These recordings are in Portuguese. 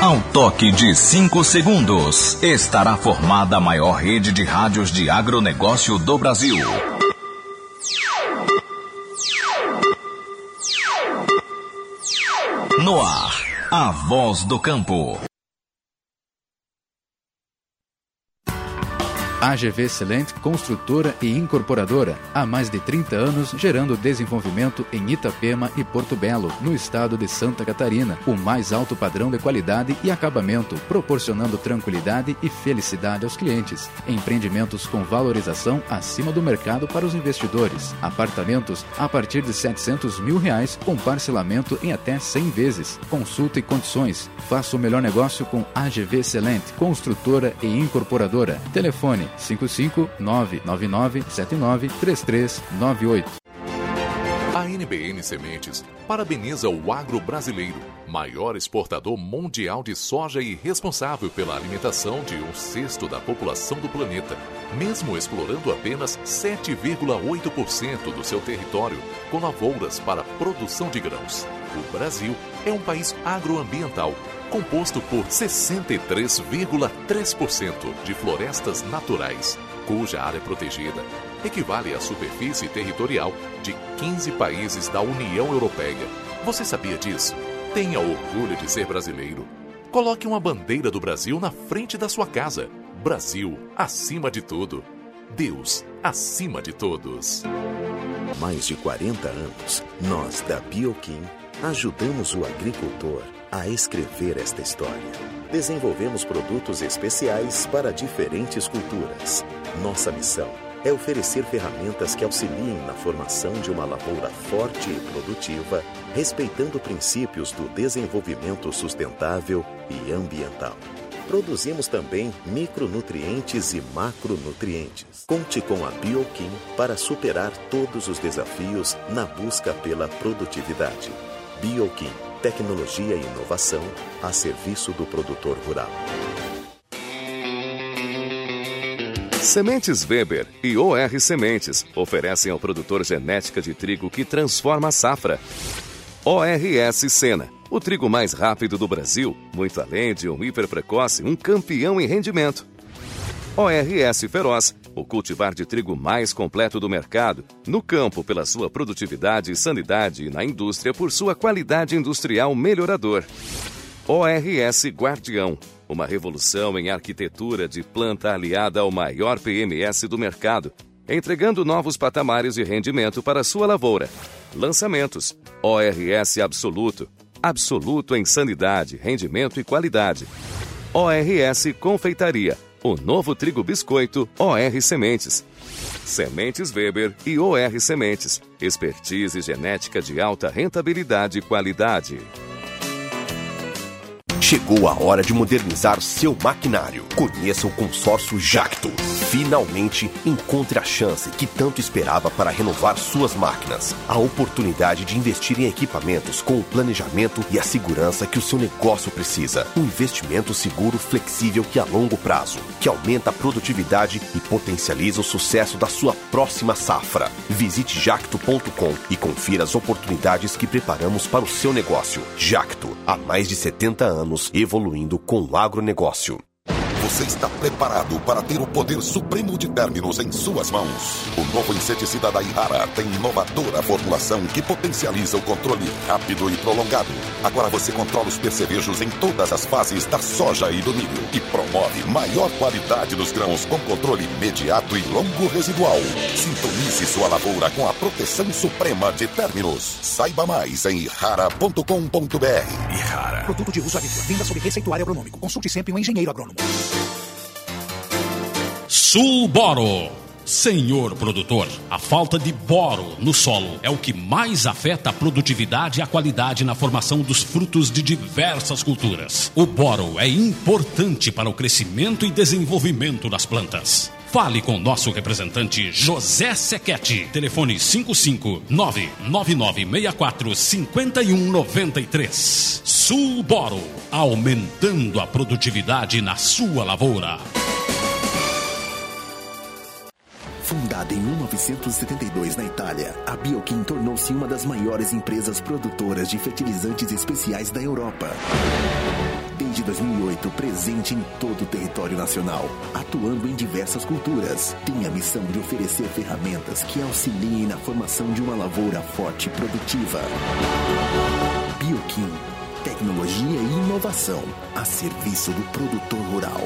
Ao toque de 5 segundos, estará formada a maior rede de rádios de agronegócio do Brasil. No ar, a voz do campo. AGV Excelente, construtora e incorporadora, há mais de 30 anos gerando desenvolvimento em Itapema e Porto Belo, no estado de Santa Catarina. O mais alto padrão de qualidade e acabamento, proporcionando tranquilidade e felicidade aos clientes. Empreendimentos com valorização acima do mercado para os investidores. Apartamentos a partir de R$700 mil, com parcelamento em até 100 vezes. Consulta e condições. Faça o melhor negócio com AGV Excelente, construtora e incorporadora. Telefone 55999793398. A NBN Sementes parabeniza o agro brasileiro, maior exportador mundial de soja e responsável pela alimentação de 1/6 da população do planeta, mesmo explorando apenas 7,8% do seu território com lavouras para produção de grãos. O Brasil é um país agroambiental, composto por 63,3% de florestas naturais, cuja área protegida equivale à superfície territorial de 15 países da União Europeia. Você sabia disso? Tenha orgulho de ser brasileiro. Coloque uma bandeira do Brasil na frente da sua casa. Brasil, acima de tudo. Deus, acima de todos. Há mais de 40 anos, nós da Bioquim ajudamos o agricultor a escrever esta história. Desenvolvemos produtos especiais para diferentes culturas. Nossa missão é oferecer ferramentas que auxiliem na formação de uma lavoura forte e produtiva, respeitando princípios do desenvolvimento sustentável e ambiental. Produzimos também micronutrientes e macronutrientes. Conte com a Bioquim para superar todos os desafios na busca pela produtividade. Bioquim, tecnologia e inovação a serviço do produtor rural. Sementes Weber e OR Sementes oferecem ao produtor genética de trigo que transforma a safra. ORS Sena, o trigo mais rápido do Brasil, muito além de um hiperprecoce, um campeão em rendimento. ORS Feroz, o cultivar de trigo mais completo do mercado, no campo pela sua produtividade e sanidade e na indústria por sua qualidade industrial melhorador. ORS Guardião, uma revolução em arquitetura de planta aliada ao maior PMS do mercado, entregando novos patamares de rendimento para sua lavoura. Lançamentos: ORS Absoluto, absoluto em sanidade, rendimento e qualidade. ORS Confeitaria, o novo trigo biscoito OR Sementes. Sementes Weber e OR Sementes, expertise genética de alta rentabilidade e qualidade. Chegou a hora de modernizar seu maquinário. Conheça o consórcio Jacto. Finalmente, encontre a chance que tanto esperava para renovar suas máquinas. A oportunidade de investir em equipamentos com o planejamento e a segurança que o seu negócio precisa. Um investimento seguro, flexível e a longo prazo, que aumenta a produtividade e potencializa o sucesso da sua próxima safra. Visite jacto.com e confira as oportunidades que preparamos para o seu negócio. Jacto, há mais de 70 anos evoluindo com o agronegócio. Você está preparado para ter o poder supremo de términos em suas mãos? O novo inseticida da Ihara tem inovadora formulação que potencializa o controle rápido e prolongado. Agora você controla os percevejos em todas as fases da soja e do milho e promove maior qualidade dos grãos com controle imediato e longo residual. Sintonize sua lavoura com a proteção suprema de términos. Saiba mais em ihara.com.br. Ihara. Produto de uso agrícola. Venda sob receituário agronômico. Consulte sempre um engenheiro agrônomo. Sulboro. Senhor produtor, a falta de boro no solo é o que mais afeta a produtividade e a qualidade na formação dos frutos de diversas culturas. O boro é importante para o crescimento e desenvolvimento das plantas. Fale com nosso representante José Sequete. Telefone 559-9964-5193. Sulboro, aumentando a produtividade na sua lavoura. Fundada em 1972 na Itália, a Bioquim tornou-se uma das maiores empresas produtoras de fertilizantes especiais da Europa. Desde 2008, presente em todo o território nacional, atuando em diversas culturas, tem a missão de oferecer ferramentas que auxiliem na formação de uma lavoura forte e produtiva. Bioquim, tecnologia e inovação a serviço do produtor rural.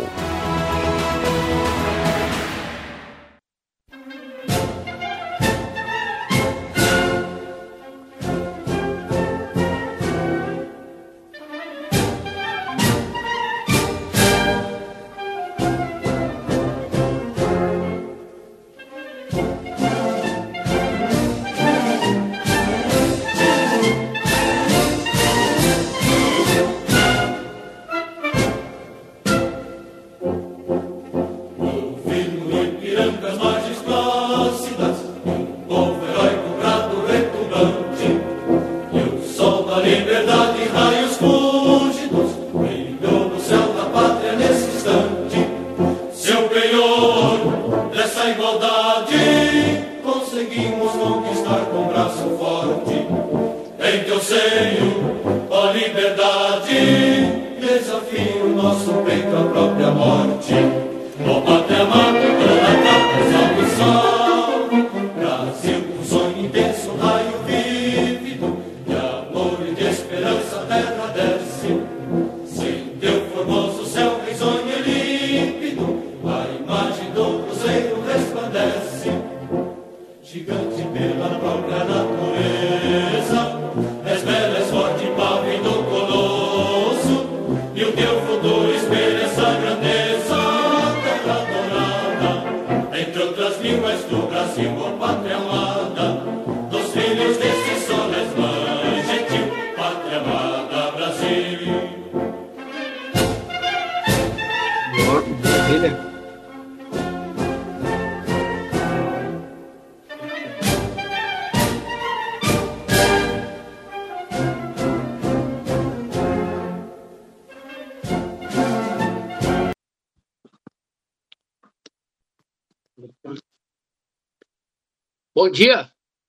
Bom dia,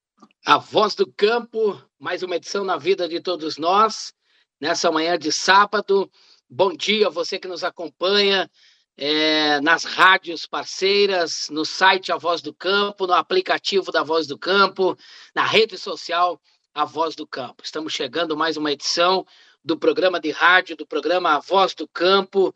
a Voz do Campo, mais uma edição na vida de todos nós, nessa manhã de sábado. Bom dia a você que nos acompanha nas rádios parceiras, no site A Voz do Campo, no aplicativo da Voz do Campo, na rede social A Voz do Campo. Estamos chegando mais uma edição do programa de rádio, do programa A Voz do Campo,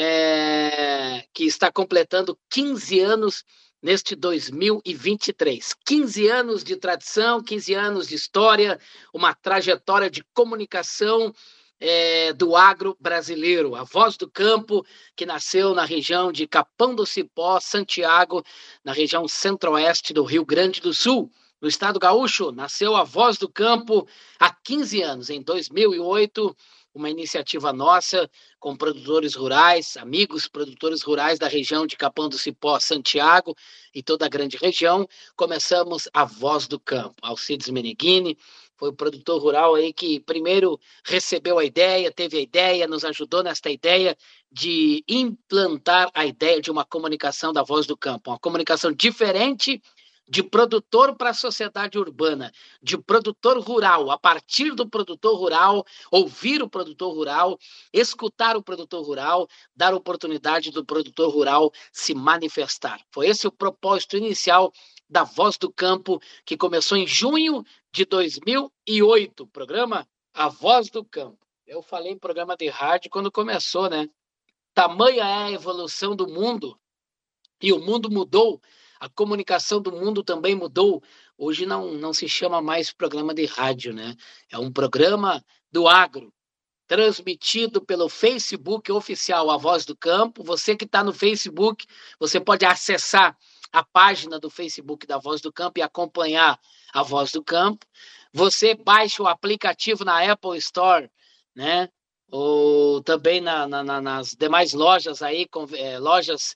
que está completando 15 anos neste 2023. 15 anos de tradição, 15 anos de história, uma trajetória de comunicação do agro brasileiro. A Voz do Campo, que nasceu na região de Capão do Cipó, Santiago, na região centro-oeste do Rio Grande do Sul. No estado gaúcho, nasceu a Voz do Campo há 15 anos, em 2008, uma iniciativa nossa com produtores rurais, amigos produtores rurais da região de Capão do Cipó, Santiago e toda a grande região. Começamos a Voz do Campo. Alcides Meneghini foi o produtor rural aí que primeiro recebeu a ideia, teve a ideia, nos ajudou nesta ideia de implantar a ideia de uma comunicação da Voz do Campo, uma comunicação diferente de produtor para a sociedade urbana, de produtor rural, a partir do produtor rural, ouvir o produtor rural, escutar o produtor rural, dar oportunidade do produtor rural se manifestar. Foi esse o propósito inicial da Voz do Campo, que começou em junho de 2008, o programa A Voz do Campo. Eu falei em programa de rádio quando começou, né? Tamanha é a evolução do mundo, e o mundo mudou. A comunicação do mundo também mudou. Hoje não se chama mais programa de rádio, né? É um programa do agro, transmitido pelo Facebook oficial A Voz do Campo. Você que está no Facebook, você pode acessar a página do Facebook da Voz do Campo e acompanhar a Voz do Campo. Você baixa o aplicativo na Apple Store, né? Ou também nas demais lojas aí, lojas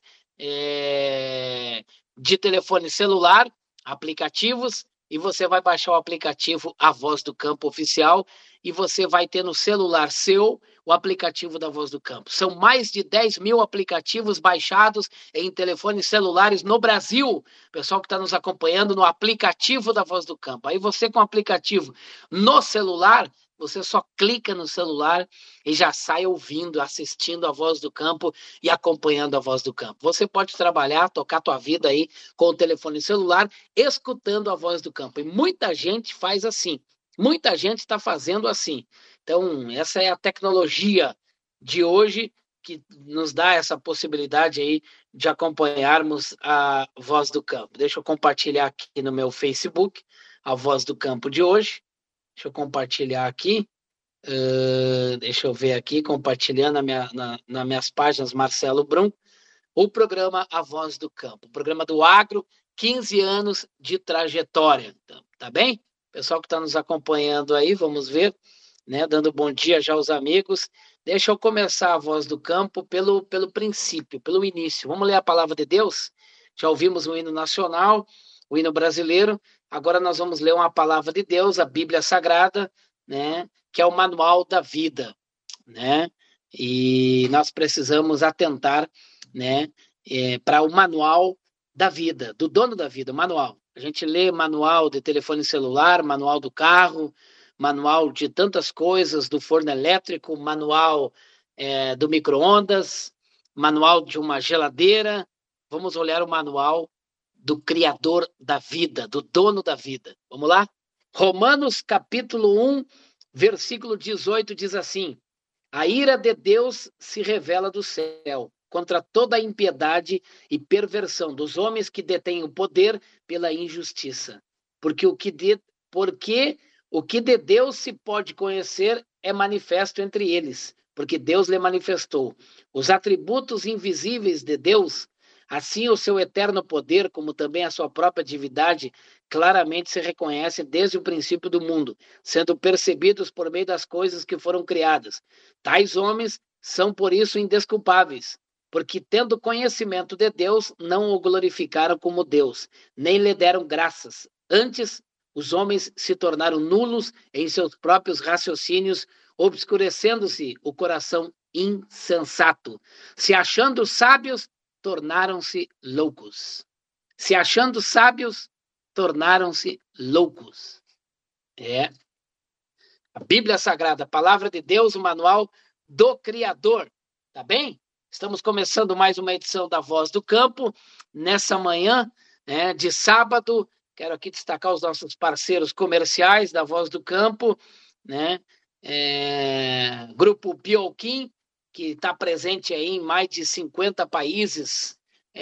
de telefone celular, aplicativos, e você vai baixar o aplicativo A Voz do Campo oficial e você vai ter no celular seu o aplicativo da Voz do Campo. São mais de 10 mil aplicativos baixados em telefones celulares no Brasil. Pessoal que está nos acompanhando no aplicativo da Voz do Campo. Aí você com o aplicativo no celular, você só clica no celular e já sai ouvindo, assistindo a Voz do Campo e acompanhando a Voz do Campo. Você pode trabalhar, tocar tua vida aí com o telefone celular, escutando a Voz do Campo. E muita gente faz assim. Muita gente está fazendo assim. Então, essa é a tecnologia de hoje que nos dá essa possibilidade aí de acompanharmos a Voz do Campo. Deixa eu compartilhar aqui no meu Facebook a Voz do Campo de hoje. Deixa eu compartilhar aqui. Deixa eu ver aqui, compartilhando nas minhas páginas, Marcelo Brum, o programa A Voz do Campo, o programa do Agro, 15 anos de trajetória. Tá bem? Pessoal que está nos acompanhando aí, vamos ver, né? Dando bom dia já aos amigos. Deixa eu começar a Voz do Campo pelo princípio, pelo início. Vamos ler a palavra de Deus? Já ouvimos o hino nacional, o hino brasileiro. Agora nós vamos ler uma palavra de Deus, a Bíblia Sagrada, né? Que é o manual da vida, né? E nós precisamos atentar, né? Para o manual da vida, do dono da vida, o manual. A gente lê manual de telefone celular, manual do carro, manual de tantas coisas, do forno elétrico, manual do micro-ondas, manual de uma geladeira. Vamos olhar o manual do Criador da vida, do dono da vida. Vamos lá? Romanos capítulo 1, versículo 18 diz assim: a ira de Deus se revela do céu contra toda a impiedade e perversão dos homens que detêm o poder pela injustiça. Porque o que de Deus se pode conhecer é manifesto entre eles, porque Deus lhe manifestou. Os atributos invisíveis de Deus, assim o seu eterno poder, como também a sua própria divindade, claramente se reconhecem desde o princípio do mundo, sendo percebidos por meio das coisas que foram criadas. Tais homens são por isso indesculpáveis, porque tendo conhecimento de Deus, não o glorificaram como Deus, nem lhe deram graças. Antes, os homens se tornaram nulos em seus próprios raciocínios, obscurecendo-se o coração insensato. Se achando sábios, tornaram-se loucos. Se achando sábios, tornaram-se loucos. A Bíblia Sagrada, a Palavra de Deus, o manual do Criador. Tá bem? Estamos começando mais uma edição da Voz do Campo, nessa manhã, né, de sábado. Quero aqui destacar os nossos parceiros comerciais da Voz do Campo, né? Grupo Bioquim, que está presente aí em mais de 50 países,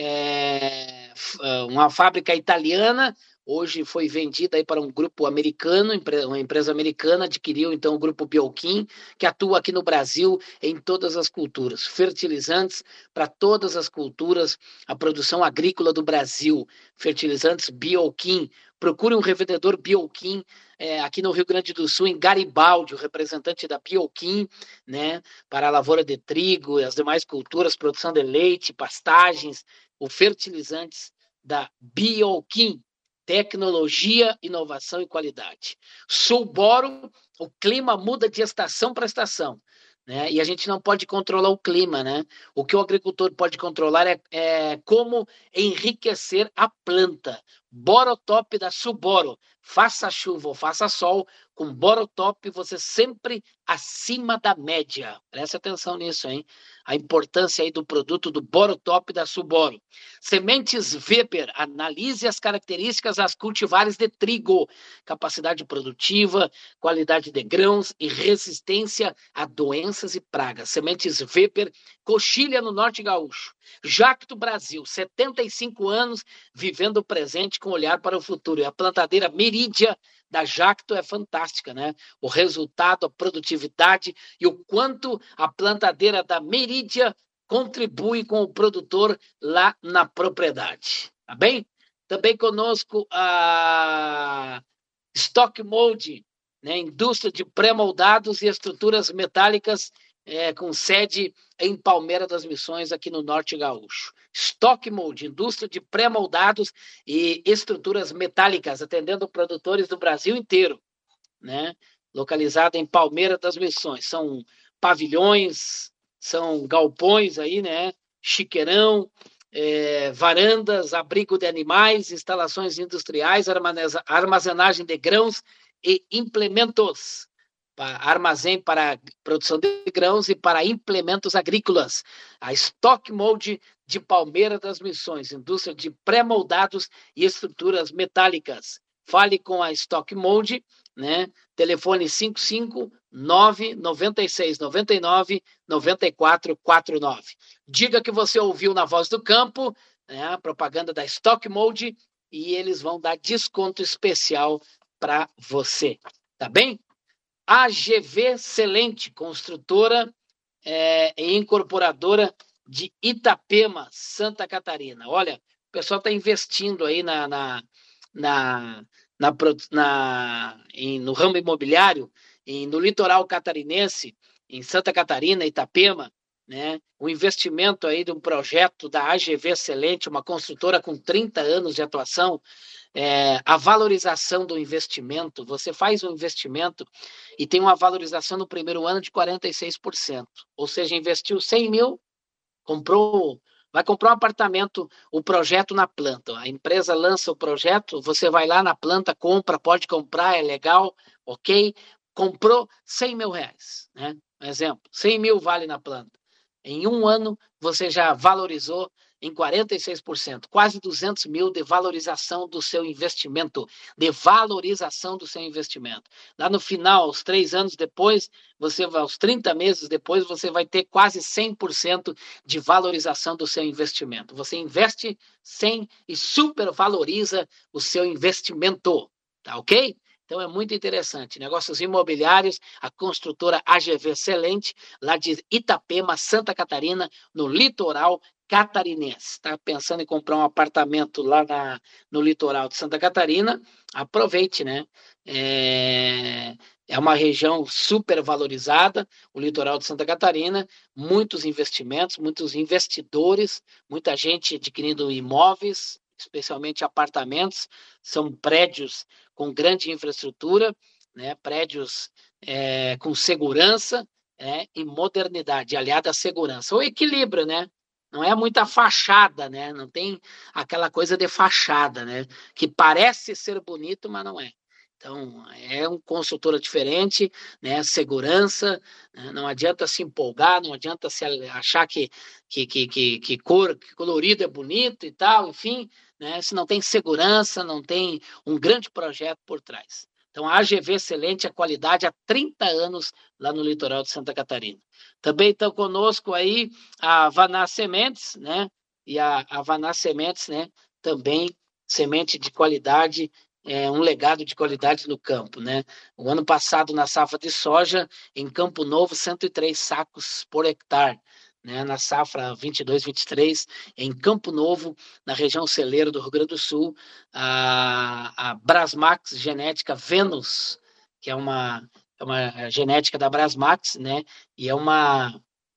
uma fábrica italiana, hoje foi vendida aí para um grupo americano, uma empresa americana adquiriu então o Grupo Bioquim, que atua aqui no Brasil em todas as culturas, fertilizantes para todas as culturas, a produção agrícola do Brasil, fertilizantes Bioquim. Procure um revendedor Bioquim aqui no Rio Grande do Sul, em Garibaldi, o representante da Bioquim, né, para a lavoura de trigo e as demais culturas, produção de leite, pastagens, o fertilizantes da Bioquim. Tecnologia, inovação e qualidade. Sulboro, o clima muda de estação para estação, né? E a gente não pode controlar o clima, né? O que o agricultor pode controlar é como enriquecer a planta. Borotop da Sulboro. Faça chuva ou faça sol, com Borotop você sempre acima da média. Preste atenção nisso, hein? A importância aí do produto do Borotop da Sulboro. Sementes Weber, analise as características das cultivares de trigo, capacidade produtiva, qualidade de grãos e resistência a doenças e pragas. Sementes Weber, Coxilha no Norte Gaúcho. Jacto Brasil, 75 anos, vivendo o presente com olhar para o futuro. E a plantadeira Meridia da Jacto é fantástica, né? O resultado, a produtividade e o quanto a plantadeira da Meridia contribui com o produtor lá na propriedade. Tá bem? Também conosco a Stock Mold, né? Indústria de pré-moldados e estruturas metálicas, com sede em Palmeira das Missões, aqui no Norte Gaúcho. Stock Mold, indústria de pré-moldados e estruturas metálicas, atendendo produtores do Brasil inteiro, né? Localizada em Palmeira das Missões. São pavilhões, são galpões aí, né? Chiqueirão, varandas, abrigo de animais, instalações industriais, armazenagem de grãos e implementos. armazém para produção de grãos e para implementos agrícolas. A Stock Mold de Palmeira das Missões, indústria de pré-moldados e estruturas metálicas. Fale com a Stock Mold, né? Telefone 559-9699-9449. Diga que você ouviu na Voz do Campo, né? A propaganda da Stock Mold, e eles vão dar desconto especial para você, tá bem? AGV Celente, construtora e incorporadora de Itapema, Santa Catarina. Olha, o pessoal está investindo aí no ramo imobiliário, no litoral catarinense, em Santa Catarina, Itapema, né? O investimento aí de um projeto da AGV Excelente, uma construtora com 30 anos de atuação, a valorização do investimento. Você faz um investimento e tem uma valorização no primeiro ano de 46%, ou seja, investiu 100 mil, vai comprar um apartamento, o projeto na planta. A empresa lança o projeto, você vai lá na planta, compra, pode comprar, é legal, ok? Comprou 100 mil reais, né? Um exemplo, 100 mil vale na planta. Em um ano, você já valorizou em 46%, quase 200 mil de valorização do seu investimento, Lá no final, aos 3 anos depois, aos 30 meses depois, você vai ter quase 100% de valorização do seu investimento. Você investe 100 e supervaloriza o seu investimento, tá ok? Então é muito interessante. Negócios imobiliários, a construtora AGV Excelente, lá de Itapema, Santa Catarina, no litoral catarinense. Está pensando em comprar um apartamento lá no litoral de Santa Catarina? Aproveite, né? É uma região super valorizada, o litoral de Santa Catarina, muitos investimentos, muitos investidores, muita gente adquirindo imóveis, especialmente apartamentos, são prédios com grande infraestrutura, né? Prédios com segurança, e modernidade, aliada à segurança. O equilíbrio, né? Não é muita fachada, né? Não tem aquela coisa de fachada, né? Que parece ser bonito, mas não é. Então, é uma construtora diferente, né? Segurança, né? Não adianta se empolgar, não adianta se achar que colorido é bonito e tal, enfim, né? Se não tem segurança, não tem um grande projeto por trás. Então, a AGV Excelente, a qualidade há 30 anos lá no litoral de Santa Catarina. Também estão conosco aí a Vaná Sementes, né? E a Vaná Sementes, né? Também semente de qualidade, um legado de qualidade no campo, né? O ano passado, na safra de soja, em Campo Novo, 103 sacos por hectare, né? Na safra 22-23, em Campo Novo, na região celeiro do Rio Grande do Sul, a Brasmax Genética Venus, que é uma genética da Brasmax, né? E é uma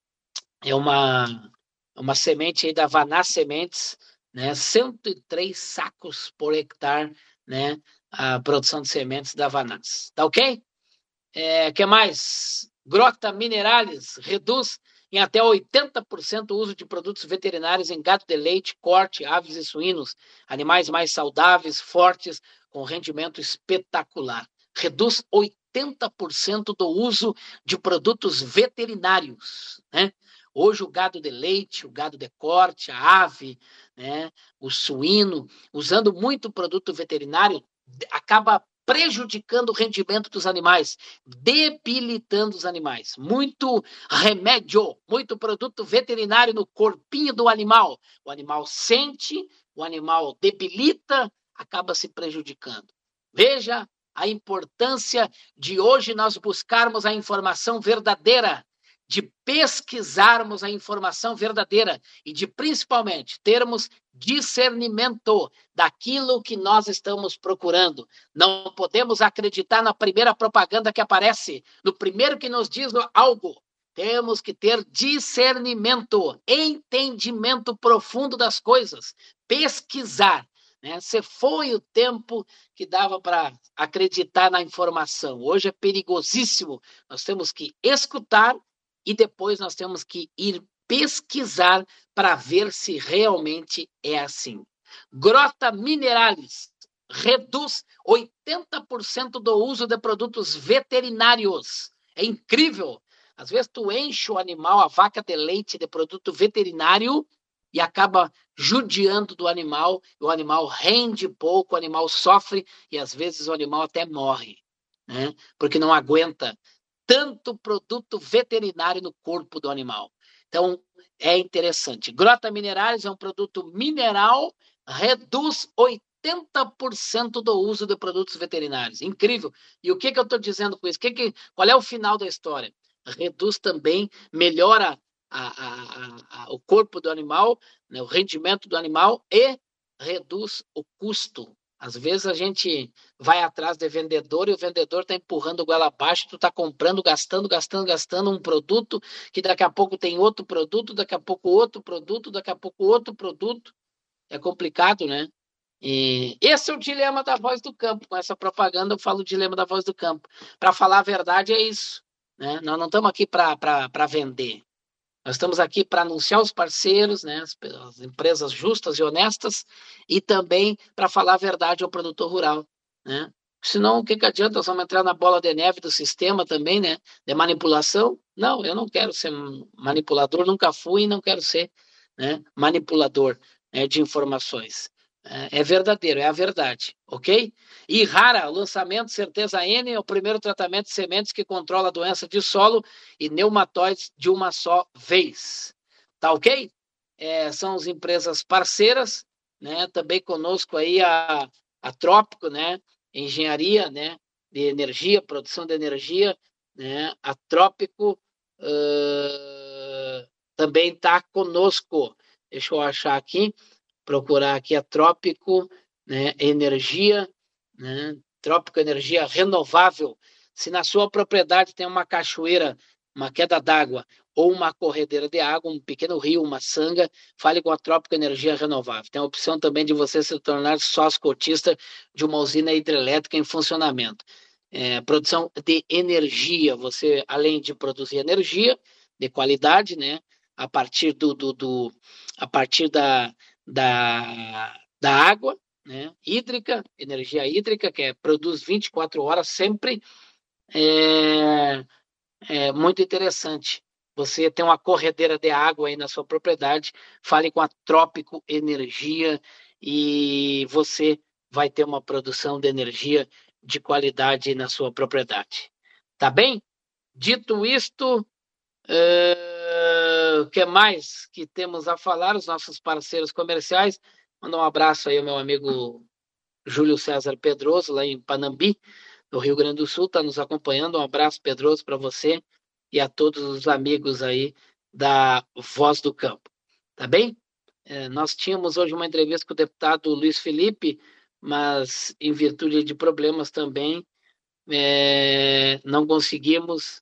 semente aí da Vaná Sementes, né? 103 sacos por hectare, né? A produção de sementes da Vanás. Tá ok? Que mais? Grota Minerales reduz em até 80% o uso de produtos veterinários em gado de leite, corte, aves e suínos, animais mais saudáveis, fortes, com rendimento espetacular. Reduz 80% do uso de produtos veterinários, né? Hoje o gado de leite, o gado de corte, a ave, né, o suíno, usando muito produto veterinário, acaba prejudicando o rendimento dos animais, debilitando os animais. Muito remédio, muito produto veterinário no corpinho do animal. O animal sente, o animal debilita, acaba se prejudicando. Veja a importância de hoje nós buscarmos a informação verdadeira, de pesquisarmos a informação verdadeira e de, principalmente, termos discernimento daquilo que nós estamos procurando. Não podemos acreditar na primeira propaganda que aparece, no primeiro que nos diz algo. Temos que ter discernimento, entendimento profundo das coisas, pesquisar. Se foi o tempo que dava para acreditar na informação. Hoje é perigosíssimo. Nós temos que escutar e depois nós temos que ir pesquisar para ver se realmente é assim. Grota Minerales, reduz 80% do uso de produtos veterinários. É incrível. Às vezes tu enche o animal, a vaca de leite, de produto veterinário e acaba judiando do animal, o animal rende pouco, o animal sofre e às vezes o animal até morre, né? Porque não aguenta tanto produto veterinário no corpo do animal. Então, é interessante. Grota Minerais é um produto mineral, reduz 80% do uso de produtos veterinários. Incrível. E o que eu estou dizendo com isso? Qual é o final da história? Reduz também, melhora o corpo do animal, né, o rendimento do animal e reduz o custo. Às vezes a gente vai atrás de vendedor e o vendedor está empurrando o goela abaixo, tu está comprando, gastando um produto que daqui a pouco tem outro produto, daqui a pouco outro produto, daqui a pouco outro produto. É complicado, né? E esse é o dilema da Voz do Campo. Com essa propaganda eu falo o dilema da Voz do Campo. Para falar a verdade é isso, né? Nós não estamos aqui para vender. Nós estamos aqui para anunciar os parceiros, né, as empresas justas e honestas, e também para falar a verdade ao produtor rural, né? Senão, o que adianta? Nós vamos entrar na bola de neve do sistema também, né? De manipulação? Não, eu não quero ser manipulador, nunca fui e não quero ser, né, manipulador, né, de informações. É verdadeiro, é a verdade, ok? E Rara, lançamento Certeza N, é o primeiro tratamento de sementes que controla a doença de solo e nematóides de uma só vez. Tá ok? São as empresas parceiras, né? Também conosco aí a Trópico, né? Engenharia, né? De energia, produção de energia, né? A Trópico também está conosco. Deixa eu achar aqui. Procurar aqui a Trópico, né, Energia, né, Trópico Energia Renovável. Se na sua propriedade tem uma cachoeira, uma queda d'água ou uma corredeira de água, um pequeno rio, uma sanga, fale com a Trópico Energia Renovável. Tem a opção também de você se tornar sócio cotista de uma usina hidrelétrica em funcionamento. Produção de energia, você, além de produzir energia de qualidade, né, a partir da água, né, hídrica, energia hídrica, que produz 24 horas sempre, muito interessante. Você tem uma corredeira de água aí na sua propriedade, fale com a Trópico Energia e você vai ter uma produção de energia de qualidade na sua propriedade. Tá bem? Dito isto, o que mais que temos a falar? Os nossos parceiros comerciais. Mandar um abraço aí ao meu amigo Júlio César Pedroso, lá em Panambi, no Rio Grande do Sul, está nos acompanhando. Um abraço, Pedroso, para você e a todos os amigos aí da Voz do Campo. Tá bem? Nós tínhamos hoje uma entrevista com o deputado Luiz Felipe, mas em virtude de problemas também, não conseguimos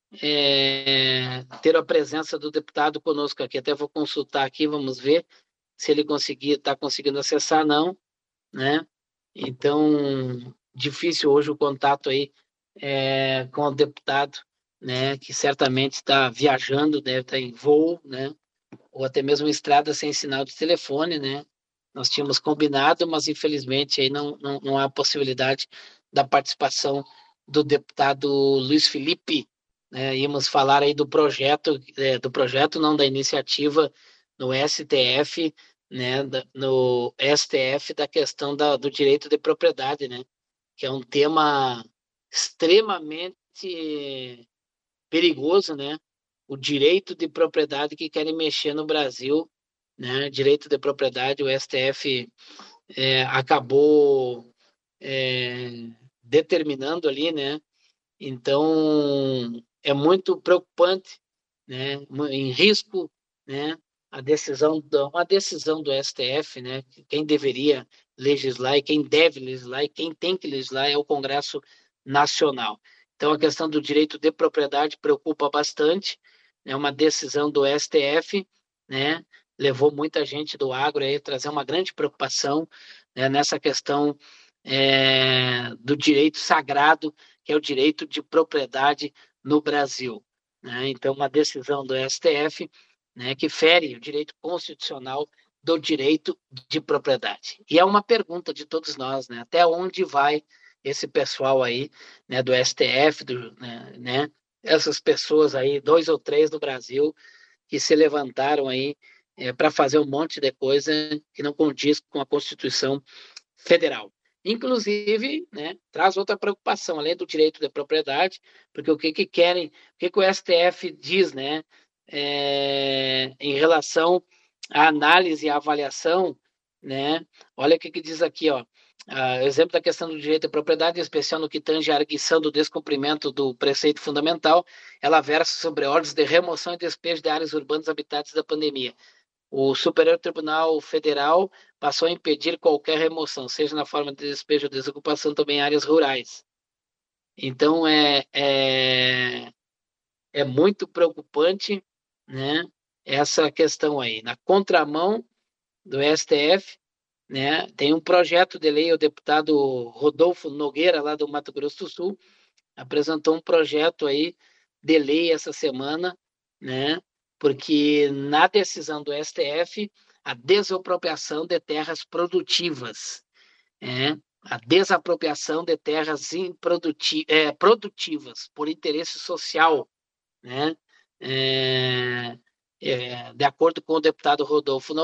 ter a presença do deputado conosco aqui. Até vou consultar aqui, vamos ver se ele está conseguindo acessar, não, né? Então, difícil hoje o contato aí com o deputado, né? Que certamente está viajando, deve estar em voo, né? Ou até mesmo em estrada sem sinal de telefone, né? Nós tínhamos combinado, mas infelizmente aí não há possibilidade da participação do deputado Luiz Felipe. Íamos falar aí do projeto não, da iniciativa no STF, né, no STF da questão do direito de propriedade, né, que é um tema extremamente perigoso, né, o direito de propriedade que querem mexer no Brasil, né, direito de propriedade, o STF acabou determinando ali, né, então é muito preocupante, né, em risco, né, uma decisão do STF, né, quem deveria legislar e quem deve legislar e quem tem que legislar é o Congresso Nacional. Então a questão do direito de propriedade preocupa bastante, é uma decisão do STF, né, levou muita gente do agro a trazer uma grande preocupação, né, nessa questão do direito sagrado, que é o direito de propriedade no Brasil, né? Então, uma decisão do STF, né, que fere o direito constitucional do direito de propriedade. E é uma pergunta de todos nós, né? Até onde vai esse pessoal aí, né, do STF, né, essas pessoas aí, 2 ou 3 no Brasil, que se levantaram aí para fazer um monte de coisa que não condiz com a Constituição Federal. Inclusive, né, traz outra preocupação, além do direito de propriedade, porque o que querem, o que o STF diz, né, em relação à análise e à avaliação, né, olha o que diz aqui, ó, exemplo da questão do direito de propriedade, em especial no que tange à arguição do descumprimento do preceito fundamental, ela versa sobre ordens de remoção e despejo de áreas urbanas habitadas da pandemia. O Superior Tribunal Federal passou a impedir qualquer remoção, seja na forma de despejo ou desocupação, também em áreas rurais. Então, é muito preocupante, né, essa questão aí. Na contramão do STF, né, tem um projeto de lei, o deputado Rodolfo Nogueira, lá do Mato Grosso do Sul, apresentou um projeto aí de lei essa semana, né, porque na decisão do STF, a desapropriação de terras produtivas, a desapropriação de terras produtivas por interesse social, né, de acordo com o deputado Rodolfo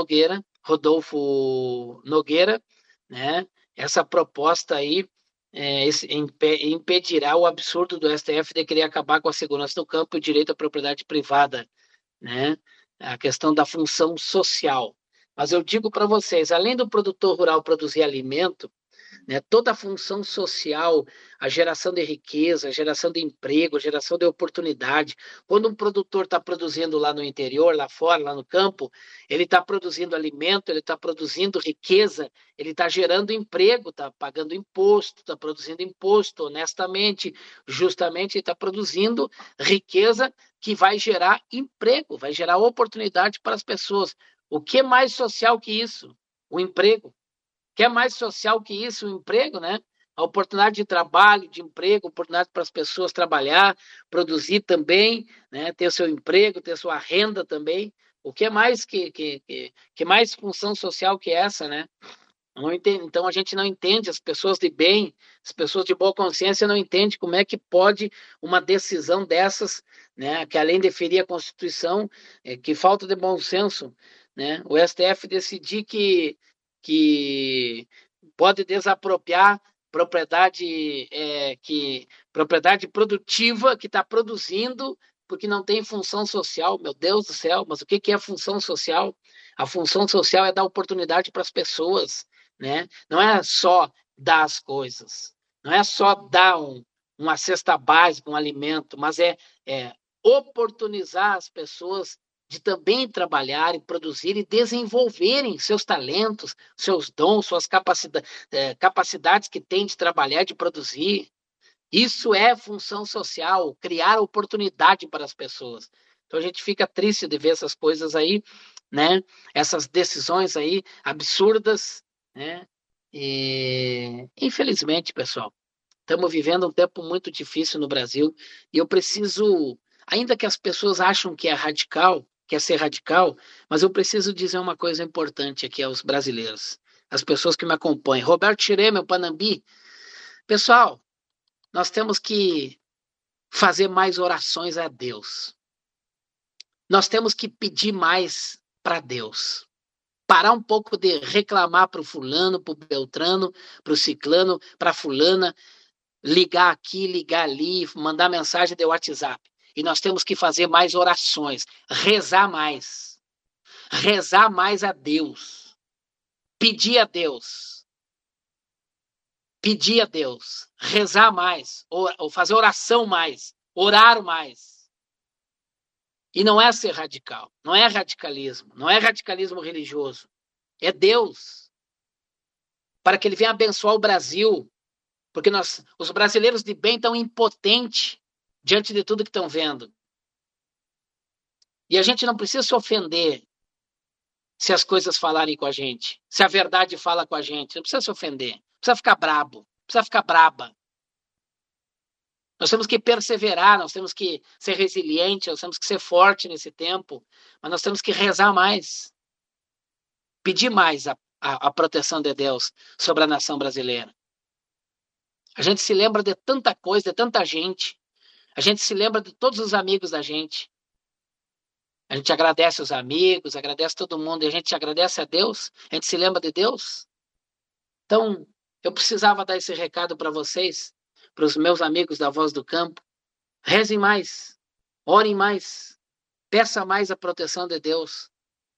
Nogueira, né, essa proposta aí impedirá o absurdo do STF de querer acabar com a segurança do campo e o direito à propriedade privada, né? A questão da função social. Mas eu digo para vocês, além do produtor rural produzir alimento, né, toda a função social, a geração de riqueza, a geração de emprego, a geração de oportunidade. Quando um produtor está produzindo lá no interior, lá fora, lá no campo, ele está produzindo alimento, ele está produzindo riqueza, ele está gerando emprego, está pagando imposto, está produzindo imposto honestamente, justamente, ele está produzindo riqueza que vai gerar emprego, vai gerar oportunidade para as pessoas. O que é mais social que isso? O emprego. Que é mais social que isso, o emprego, né? A oportunidade de trabalho, de emprego, oportunidade para as pessoas trabalhar, produzir também, né? Ter seu emprego, ter sua renda também. O que é mais que mais função social que essa, né? Não entende, então a gente não entende, as pessoas de bem, as pessoas de boa consciência não entendem como é que pode uma decisão dessas, né? Que além de ferir a Constituição, que falta de bom senso, né? O STF decidir que pode desapropriar propriedade produtiva que está produzindo porque não tem função social. Meu Deus do céu, mas o que é função social? A função social é dar oportunidade para as pessoas, né? Não é só dar as coisas, não é só dar uma cesta básica, um alimento, mas é oportunizar as pessoas de também trabalhar e produzir e desenvolverem seus talentos, seus dons, suas capacidades que têm de trabalhar, de produzir. Isso é função social, criar oportunidade para as pessoas. Então a gente fica triste de ver essas coisas aí, né? Essas decisões aí absurdas, né? E infelizmente, pessoal, estamos vivendo um tempo muito difícil no Brasil e eu preciso, ainda que as pessoas acham que é radical, quer ser radical, mas eu preciso dizer uma coisa importante aqui aos brasileiros, as pessoas que me acompanham. Roberto Chirema, Panambi. Pessoal, nós temos que fazer mais orações a Deus. Nós temos que pedir mais para Deus. Parar um pouco de reclamar para o fulano, para o beltrano, para o ciclano, para a fulana, ligar aqui, ligar ali, mandar mensagem de WhatsApp. E nós temos que fazer mais orações, rezar mais a Deus, pedir a Deus, rezar mais, ou fazer oração mais, orar mais. E não é ser radical, não é radicalismo religioso, é Deus, para que Ele venha abençoar o Brasil, porque os brasileiros de bem estão impotentes diante de tudo que estão vendo. E a gente não precisa se ofender se as coisas falarem com a gente, se a verdade fala com a gente, não precisa se ofender, não precisa ficar brabo, não precisa ficar braba. Nós temos que perseverar, nós temos que ser resilientes, nós temos que ser forte nesse tempo, mas nós temos que rezar mais. pedir mais a proteção de Deus sobre a nação brasileira. A gente se lembra de tanta coisa, de tanta gente. A gente se lembra de todos os amigos da gente. A gente agradece os amigos, agradece todo mundo, e a gente agradece a Deus, a gente se lembra de Deus. Então, eu precisava dar esse recado para vocês, para os meus amigos da Voz do Campo. Rezem mais, orem mais, peça mais a proteção de Deus.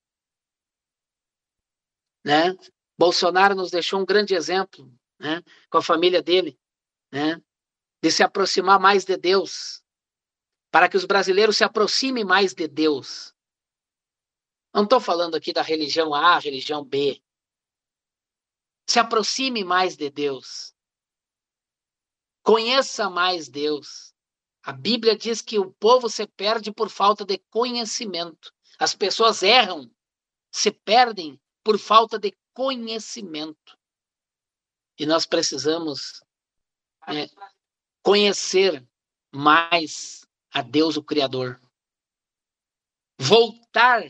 Né? Bolsonaro nos deixou um grande exemplo, né? Com a família dele, né? De se aproximar mais de Deus, para que os brasileiros se aproximem mais de Deus. Não estou falando aqui da religião A, religião B. Se aproxime mais de Deus. Conheça mais Deus. A Bíblia diz que o povo se perde por falta de conhecimento. As pessoas erram, se perdem por falta de conhecimento. E nós precisamos conhecer mais a Deus, o Criador. Voltar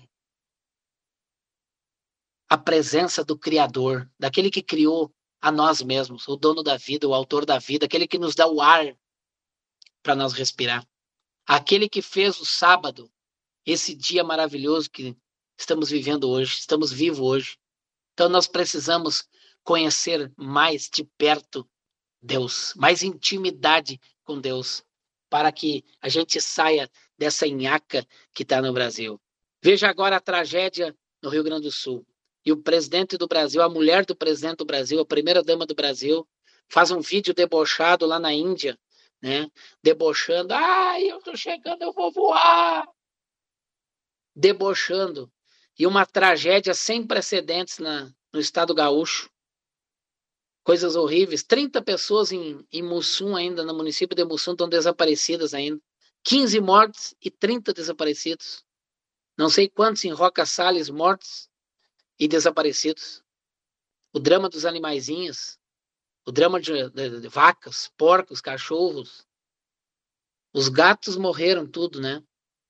à presença do Criador, daquele que criou a nós mesmos, o dono da vida, o autor da vida, aquele que nos dá o ar para nós respirar. Aquele que fez o sábado, esse dia maravilhoso que estamos vivendo hoje, estamos vivos hoje. Então nós precisamos conhecer mais de perto Deus, mais intimidade com Deus, para que a gente saia dessa nhaca que está no Brasil. Veja agora a tragédia no Rio Grande do Sul. E o presidente do Brasil, a mulher do presidente do Brasil, a primeira-dama do Brasil, faz um vídeo debochado lá na Índia, né? Debochando. Eu tô chegando, eu vou voar. Debochando. E uma tragédia sem precedentes no estado gaúcho. Coisas horríveis. 30 pessoas em Mussum ainda, no município de Mussum, estão desaparecidas ainda. 15 mortes e 30 desaparecidos. Não sei quantos em Roca Salles mortos e desaparecidos. O drama dos animaizinhos. O drama de vacas, porcos, cachorros. Os gatos morreram tudo, né?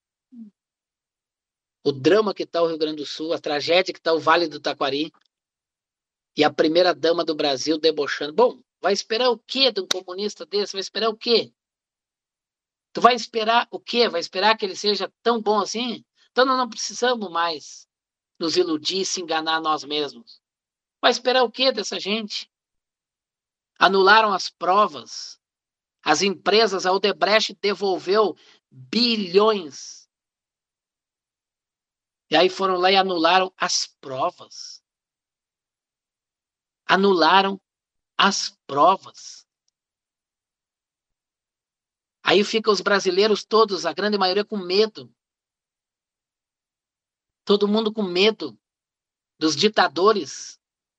O drama que está o Rio Grande do Sul, a tragédia que está o Vale do Taquari. E a primeira-dama do Brasil debochando. Bom, vai esperar o quê de um comunista desse? Vai esperar o quê? Tu vai esperar o quê? Vai esperar que ele seja tão bom assim? Então nós não precisamos mais nos iludir, se enganar nós mesmos. Vai esperar o quê dessa gente? Anularam as provas. As empresas, a Odebrecht devolveu bilhões. E aí foram lá e anularam as provas. Anularam as provas. Aí ficam os brasileiros todos, a grande maioria, com medo. Todo mundo com medo dos ditadores.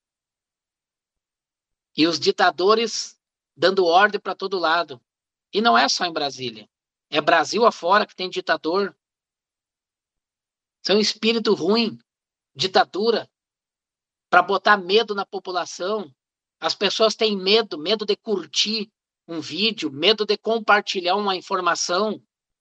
E os ditadores dando ordem para todo lado. E não é só em Brasília. É Brasil afora que tem ditador. Isso é um espírito ruim. Ditadura. Para botar medo na população. As pessoas têm medo de curtir um vídeo, medo de compartilhar uma informação,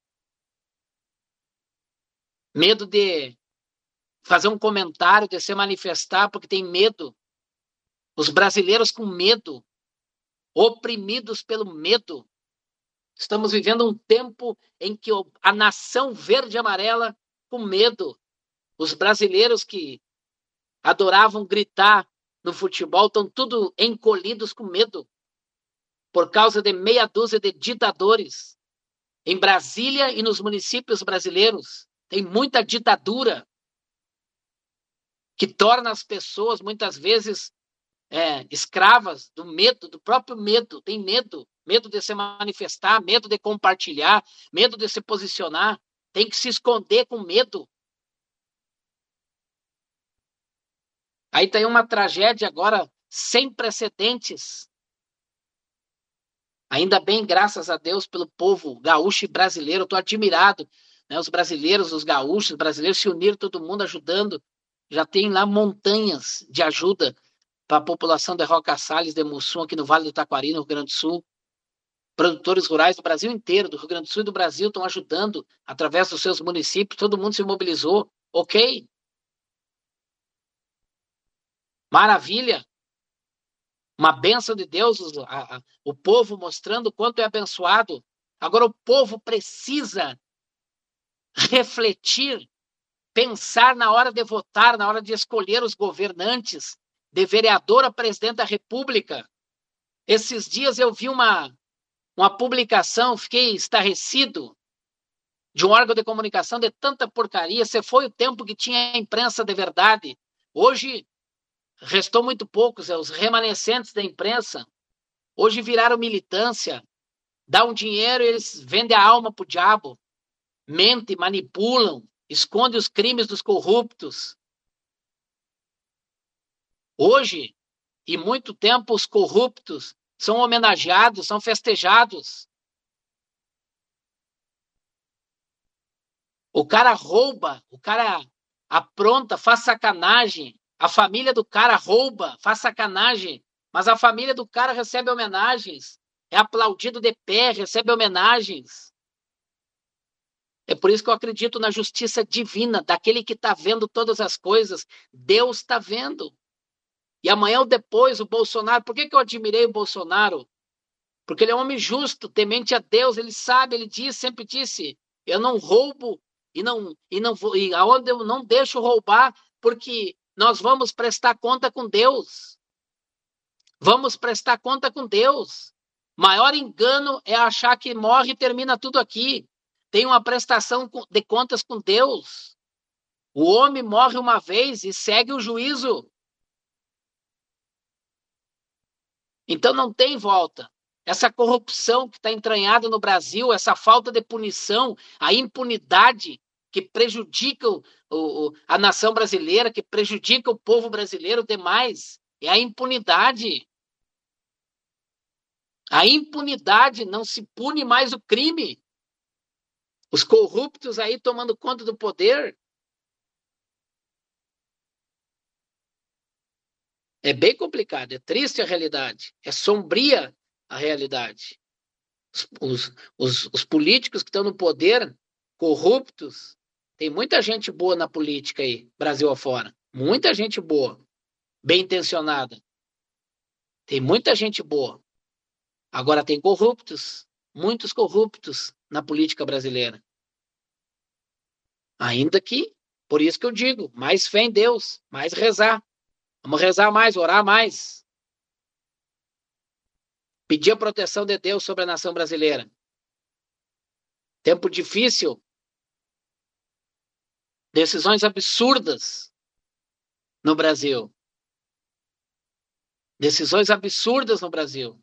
medo de fazer um comentário, de se manifestar, porque tem medo. Os brasileiros com medo, oprimidos pelo medo. Estamos vivendo um tempo em que a nação verde e amarela com medo. Os brasileiros que adoravam gritar no futebol estão tudo encolhidos com medo por causa de meia dúzia de ditadores. Em Brasília e nos municípios brasileiros tem muita ditadura que torna as pessoas muitas vezes escravas do medo, do próprio medo. Tem medo de se manifestar, medo de compartilhar, medo de se posicionar. Tem que se esconder com medo. Aí tem uma tragédia agora sem precedentes. Ainda bem, graças a Deus, pelo povo gaúcho e brasileiro. Eu estou admirado, né? Os brasileiros, os gaúchos, os brasileiros se uniram, todo mundo ajudando. Já tem lá montanhas de ajuda para a população de Roca Salles, de Mussum, aqui no Vale do Taquari, no Rio Grande do Sul. Produtores rurais do Brasil inteiro, do Rio Grande do Sul e do Brasil, estão ajudando através dos seus municípios. Todo mundo se mobilizou. Ok? Maravilha. Uma bênção de Deus, o povo mostrando o quanto é abençoado. Agora o povo precisa refletir, pensar na hora de votar, na hora de escolher os governantes, de vereador a presidente da República. Esses dias eu vi uma publicação, fiquei estarrecido, de um órgão de comunicação de tanta porcaria. Esse foi o tempo que tinha imprensa de verdade. Hoje restou muito poucos, os remanescentes da imprensa. Hoje viraram militância, dão dinheiro e eles vendem a alma pro diabo. Mentem, manipulam, escondem os crimes dos corruptos. Hoje, e muito tempo, os corruptos são homenageados, são festejados. O cara rouba, o cara apronta, faz sacanagem. A família do cara rouba, faz sacanagem. Mas a família do cara recebe homenagens. É aplaudido de pé, recebe homenagens. É por isso que eu acredito na justiça divina, daquele que está vendo todas as coisas. Deus está vendo. E amanhã ou depois o Bolsonaro... Por que eu admirei o Bolsonaro? Porque ele é um homem justo, temente a Deus. Ele sabe, ele diz, sempre disse, eu não roubo e aonde eu não deixo roubar, porque nós vamos prestar conta com Deus. Vamos prestar conta com Deus. Maior engano é achar que morre e termina tudo aqui. Tem uma prestação de contas com Deus. O homem morre uma vez e segue o juízo. Então não tem volta. Essa corrupção que está entranhada no Brasil, essa falta de punição, a impunidade que prejudica a nação brasileira, que prejudica o povo brasileiro demais, é a impunidade. A impunidade, não se pune mais o crime. Os corruptos aí tomando conta do poder. É bem complicado, é triste a realidade, é sombria a realidade. Os políticos que estão no poder, corruptos, tem muita gente boa na política aí, Brasil afora. Muita gente boa, bem intencionada. Tem muita gente boa. Agora tem corruptos, muitos corruptos na política brasileira. Ainda que, por isso que eu digo, mais fé em Deus, mais rezar. Vamos rezar mais, orar mais. Pedir a proteção de Deus sobre a nação brasileira. Tempo difícil. Decisões absurdas no Brasil. Decisões absurdas no Brasil.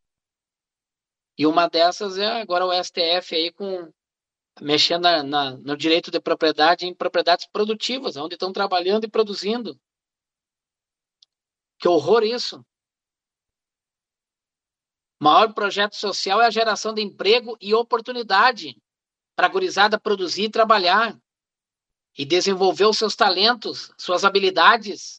E uma dessas é agora o STF aí mexendo no direito de propriedade em propriedades produtivas, onde estão trabalhando e produzindo. Que horror isso. O maior projeto social é a geração de emprego e oportunidade para a gurizada produzir e trabalhar e desenvolver os seus talentos, suas habilidades.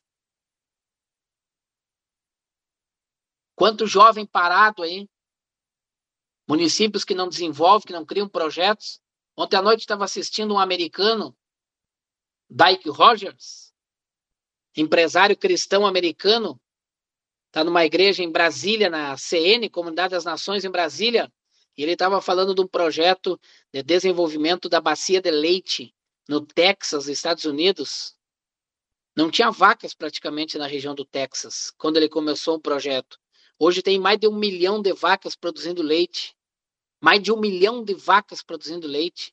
Quanto jovem parado aí, municípios que não desenvolvem, que não criam projetos. Ontem à noite estava assistindo um americano, Dyke Rogers, empresário cristão americano, está numa igreja em Brasília, na CN, Comunidade das Nações em Brasília, e ele estava falando de um projeto de desenvolvimento da bacia de leite no Texas, Estados Unidos. Não tinha vacas praticamente na região do Texas, quando ele começou o projeto. Hoje tem mais de 1 milhão de vacas produzindo leite. Mais de 1 milhão de vacas produzindo leite.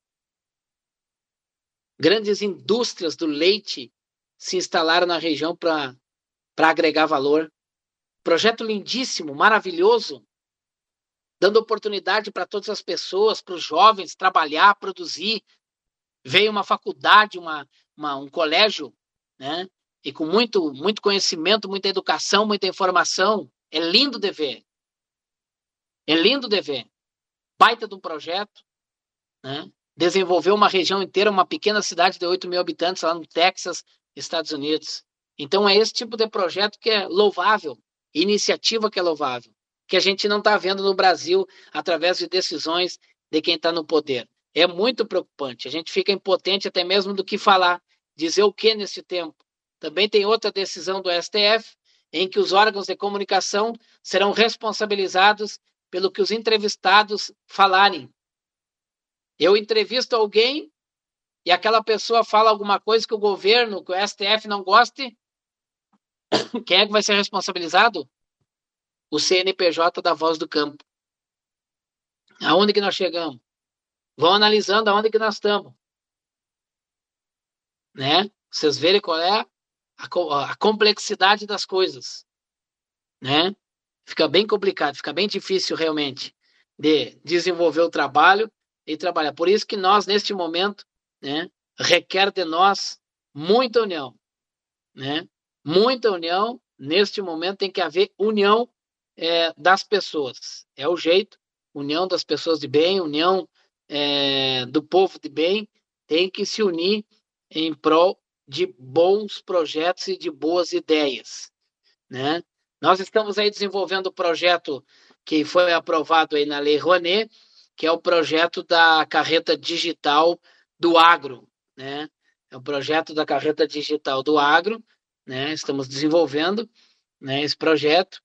Grandes indústrias do leite se instalaram na região para agregar valor. Projeto lindíssimo, maravilhoso, dando oportunidade para todas as pessoas, para os jovens trabalhar, produzir. Veio uma faculdade, um colégio, né? E com muito conhecimento, muita educação, muita informação. É lindo de ver. É lindo de ver. Baita de um projeto, né? Desenvolveu uma região inteira, uma pequena cidade de 8 mil habitantes lá no Texas, Estados Unidos. Então é esse tipo de projeto que é louvável, iniciativa que é louvável, que a gente não está vendo no Brasil através de decisões de quem está no poder. É muito preocupante. A gente fica impotente até mesmo do que falar, dizer o que nesse tempo. Também tem outra decisão do STF em que os órgãos de comunicação serão responsabilizados pelo que os entrevistados falarem. Eu entrevisto alguém e aquela pessoa fala alguma coisa que o governo, que o STF não goste, quem é que vai ser responsabilizado? O CNPJ da Voz do Campo. Aonde que nós chegamos? Vão analisando aonde que nós estamos. Né? Vocês verem qual é a complexidade das coisas. Né? Fica bem complicado, fica bem difícil realmente de desenvolver o trabalho e trabalhar. Por isso que nós, neste momento, né, requer de nós muita união. Né? Muita união. Neste momento tem que haver união das pessoas. É o jeito. União das pessoas de bem, união do povo de bem, tem que se unir em prol de bons projetos e de boas ideias. Né? Nós estamos aí desenvolvendo o projeto que foi aprovado aí na Lei Rouanet, que é o projeto da carreta digital do agro. Né? É o projeto da carreta digital do agro. Né? Estamos desenvolvendo, né, esse projeto,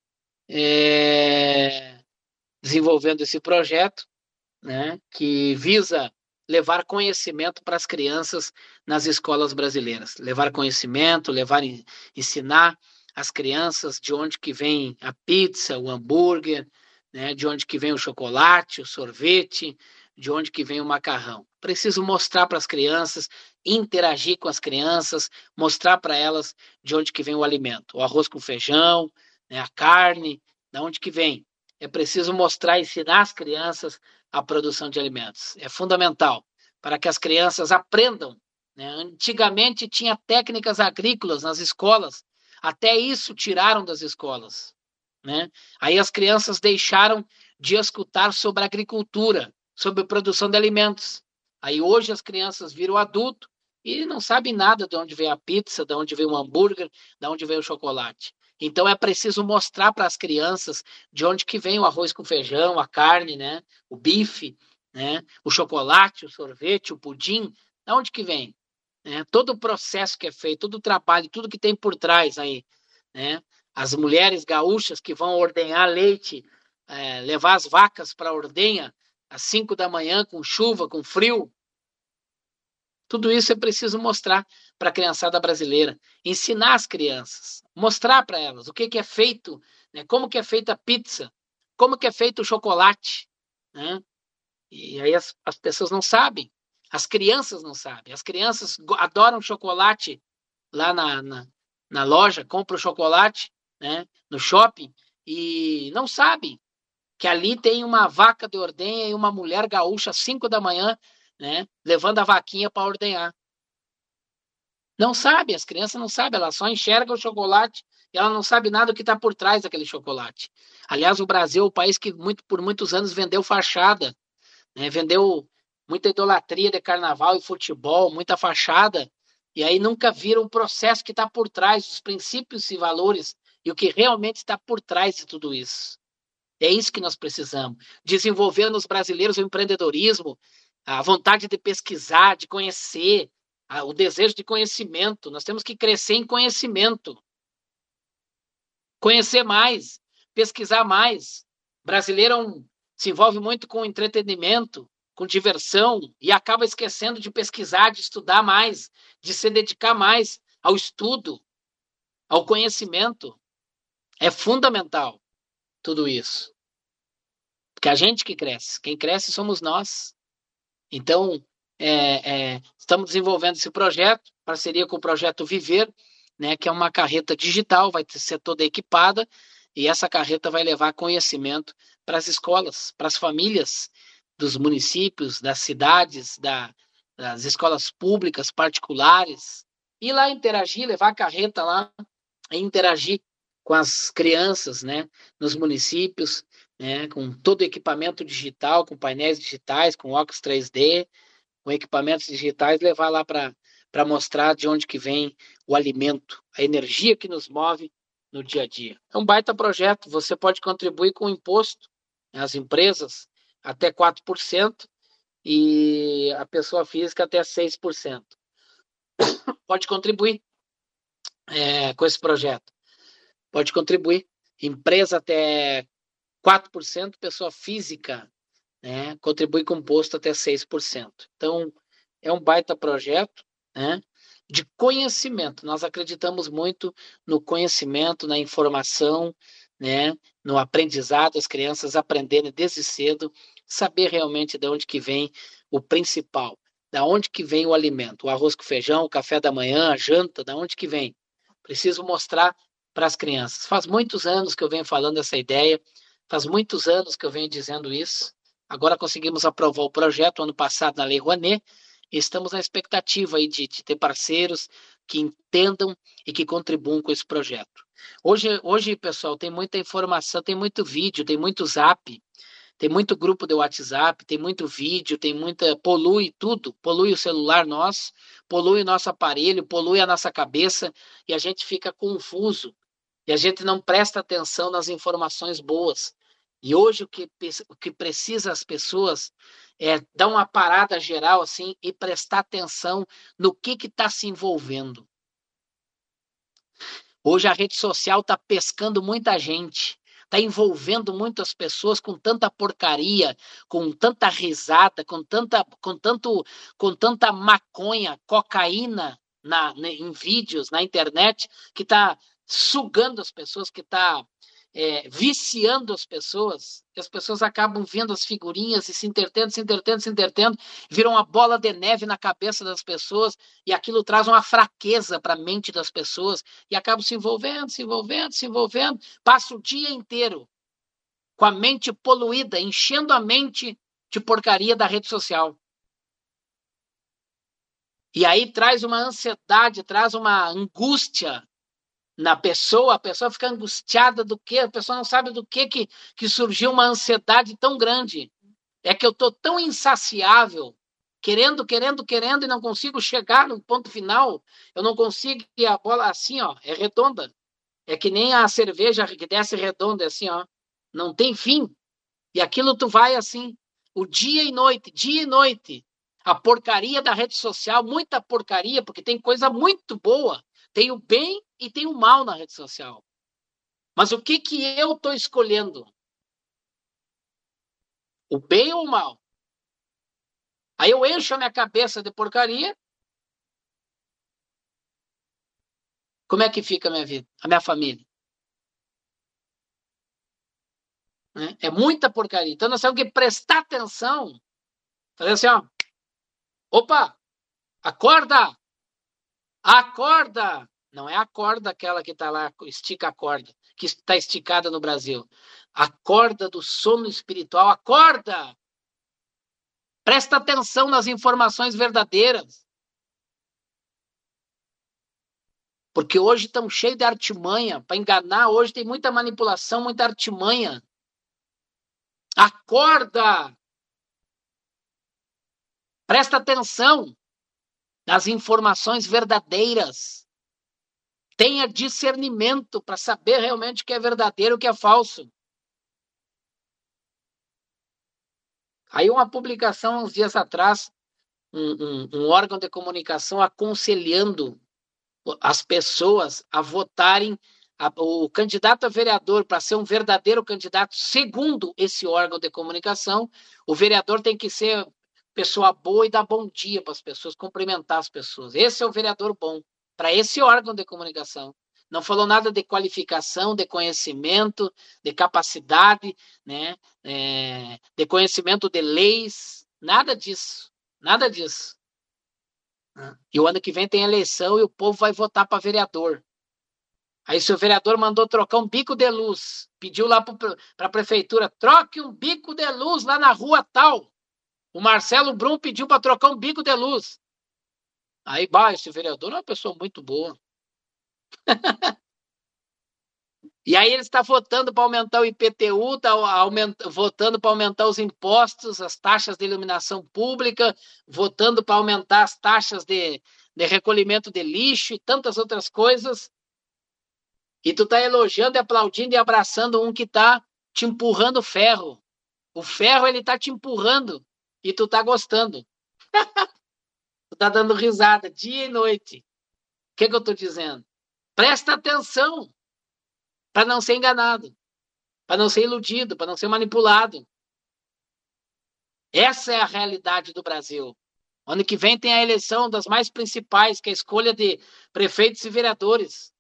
desenvolvendo esse projeto, né, que visa levar conhecimento para as crianças nas escolas brasileiras. Levar conhecimento, ensinar as crianças de onde que vem a pizza, o hambúrguer, né, de onde que vem o chocolate, o sorvete, de onde que vem o macarrão. Preciso mostrar para as crianças, interagir com as crianças, mostrar para elas de onde que vem o alimento. O arroz com feijão, né, a carne, de onde que vem. É preciso mostrar, ensinar as crianças a produção de alimentos. É fundamental para que as crianças aprendam. Né? Antigamente tinha técnicas agrícolas nas escolas, até isso tiraram das escolas. Né? Aí as crianças deixaram de escutar sobre agricultura, sobre produção de alimentos. Aí hoje as crianças viram adulto e não sabem nada de onde vem a pizza, de onde vem o hambúrguer, de onde vem o chocolate. Então é preciso mostrar para as crianças de onde que vem o arroz com feijão, a carne, né? O bife, né? O chocolate, o sorvete, o pudim, de onde que vem? Né? Todo o processo que é feito, todo o trabalho, tudo que tem por trás aí. Né? As mulheres gaúchas que vão ordenhar leite, levar as vacas para a ordenha às 5 da manhã, com chuva, com frio. Tudo isso é preciso mostrar para a criançada brasileira, ensinar as crianças, mostrar para elas o que é feito, né? Como que é feita a pizza, como que é feito o chocolate. Né? E aí as pessoas não sabem, as crianças não sabem. As crianças adoram chocolate lá na loja, compram chocolate, né, no shopping e não sabem que ali tem uma vaca de ordenha e uma mulher gaúcha às 5 da manhã, né, levando a vaquinha para ordenhar. Não sabe, as crianças não sabem, elas só enxergam o chocolate e ela não sabe nada do que está por trás daquele chocolate. Aliás, o Brasil é o país que por muitos anos vendeu fachada, né, vendeu muita idolatria de carnaval e futebol, muita fachada, e aí nunca viram o processo que está por trás, os princípios e valores, e o que realmente está por trás de tudo isso. É isso que nós precisamos. Desenvolver nos brasileiros o empreendedorismo, a vontade de pesquisar, de conhecer, o desejo de conhecimento. Nós temos que crescer em conhecimento. Conhecer mais, pesquisar mais. O brasileiro se envolve muito com entretenimento, com diversão, e acaba esquecendo de pesquisar, de estudar mais, de se dedicar mais ao estudo, ao conhecimento. É fundamental tudo isso. Porque a gente que cresce, quem cresce somos nós. Então, estamos desenvolvendo esse projeto, parceria com o Projeto Viver, né, que é uma carreta digital, vai ser toda equipada, e essa carreta vai levar conhecimento para as escolas, para as famílias dos municípios, das cidades, das escolas públicas, particulares, ir lá interagir, levar a carreta lá e interagir com as crianças, né, nos municípios, né, com todo o equipamento digital, com painéis digitais, com óculos 3D, com equipamentos digitais, levar lá para mostrar de onde que vem o alimento, a energia que nos move no dia a dia. É um baita projeto, você pode contribuir com o imposto, né, as empresas até 4% e a pessoa física até 6%. Pode contribuir com esse projeto. pode contribuir. Empresa até 4%, pessoa física, né, contribui com imposto até 6%. Então, é um baita projeto, né, de conhecimento. Nós acreditamos muito no conhecimento, na informação, né, no aprendizado, as crianças aprenderem desde cedo, saber realmente de onde que vem o principal, da onde que vem o alimento, o arroz com feijão, o café da manhã, a janta, da onde que vem. Preciso mostrar para as crianças. Faz muitos anos que eu venho falando essa ideia, faz muitos anos que eu venho dizendo isso. Agora conseguimos aprovar o projeto ano passado na Lei Rouanet, e estamos na expectativa aí de ter parceiros que entendam e que contribuam com esse projeto. Hoje, pessoal, tem muita informação, tem muito vídeo, tem muito zap, tem muito grupo de WhatsApp, tem muito vídeo, tem muita... polui tudo, polui o celular nosso, polui o nosso aparelho, polui a nossa cabeça, e a gente fica confuso, e a gente não presta atenção nas informações boas. E hoje o que precisa as pessoas é dar uma parada geral assim e prestar atenção no que está se envolvendo. Hoje a rede social está pescando muita gente, está envolvendo muitas pessoas com tanta porcaria, com tanta risada, com tanta maconha, cocaína em vídeos, na internet, que está sugando as pessoas, que está viciando as pessoas, e as pessoas acabam vendo as figurinhas e se entretendo, viram uma bola de neve na cabeça das pessoas, e aquilo traz uma fraqueza para a mente das pessoas, e acabam se envolvendo, passa o dia inteiro com a mente poluída, enchendo a mente de porcaria da rede social. E aí traz uma ansiedade, traz uma angústia na pessoa, a pessoa fica angustiada do quê? A pessoa não sabe do que surgiu uma ansiedade tão grande. É que eu estou tão insaciável, querendo, e não consigo chegar no ponto final. Eu não consigo, e a bola assim, ó, é redonda. É que nem a cerveja que desce redonda, assim, ó. Não tem fim. E aquilo tu vai assim, o dia e noite. A porcaria da rede social, muita porcaria, porque tem coisa muito boa. Tem o bem e tem o mal na rede social. Mas o que eu estou escolhendo? O bem ou o mal? Aí eu encho a minha cabeça de porcaria. Como é que fica a minha vida? A minha família? É muita porcaria. Então nós temos que prestar atenção. Fazer assim, ó. Opa! Acorda! Acorda! Não é a corda aquela que está lá, estica a corda, que está esticada no Brasil. A corda do sono espiritual. Acorda! Presta atenção nas informações verdadeiras. Porque hoje estão cheios de artimanha. Para enganar, hoje tem muita manipulação, muita artimanha. Acorda! Presta atenção nas informações verdadeiras. Tenha discernimento para saber realmente o que é verdadeiro e o que é falso. Aí uma publicação, uns dias atrás, um órgão de comunicação aconselhando as pessoas a votarem o candidato a vereador para ser um verdadeiro candidato, segundo esse órgão de comunicação, o vereador tem que ser pessoa boa e dar bom dia para as pessoas, cumprimentar as pessoas. Esse é o vereador bom, para esse órgão de comunicação. Não falou nada de qualificação, de conhecimento, de capacidade, né? De conhecimento de leis, nada disso. E o ano que vem tem eleição e o povo vai votar para vereador. Aí se o vereador mandou trocar um bico de luz, pediu lá para a prefeitura, troque um bico de luz lá na rua tal. O Marcelo Brum pediu para trocar um bico de luz. Aí, esse vereador é uma pessoa muito boa. E aí ele está votando para aumentar o IPTU, está votando para aumentar os impostos, as taxas de iluminação pública, votando para aumentar as taxas de recolhimento de lixo e tantas outras coisas. E tu está elogiando, aplaudindo e abraçando um que está te empurrando ferro. O ferro, ele está te empurrando e tu está gostando. Tu está dando risada dia e noite. O que eu estou dizendo? Presta atenção. para não ser enganado, para não ser iludido, para não ser manipulado. Essa é a realidade do Brasil. Ano que vem tem a eleição das mais principais, que é a escolha de prefeitos e vereadores.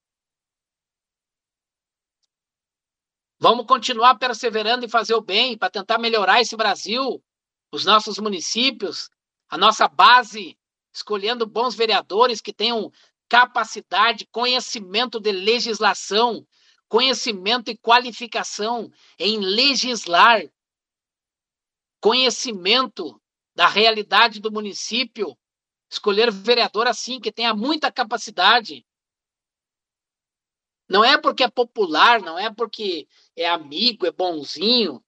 Vamos continuar perseverando em fazer o bem para tentar melhorar esse Brasil, os nossos municípios, a nossa base, escolhendo bons vereadores que tenham capacidade, conhecimento de legislação, conhecimento e qualificação em legislar, conhecimento da realidade do município, escolher vereador assim, que tenha muita capacidade. Não é porque é popular, não é porque é amigo, é bonzinho.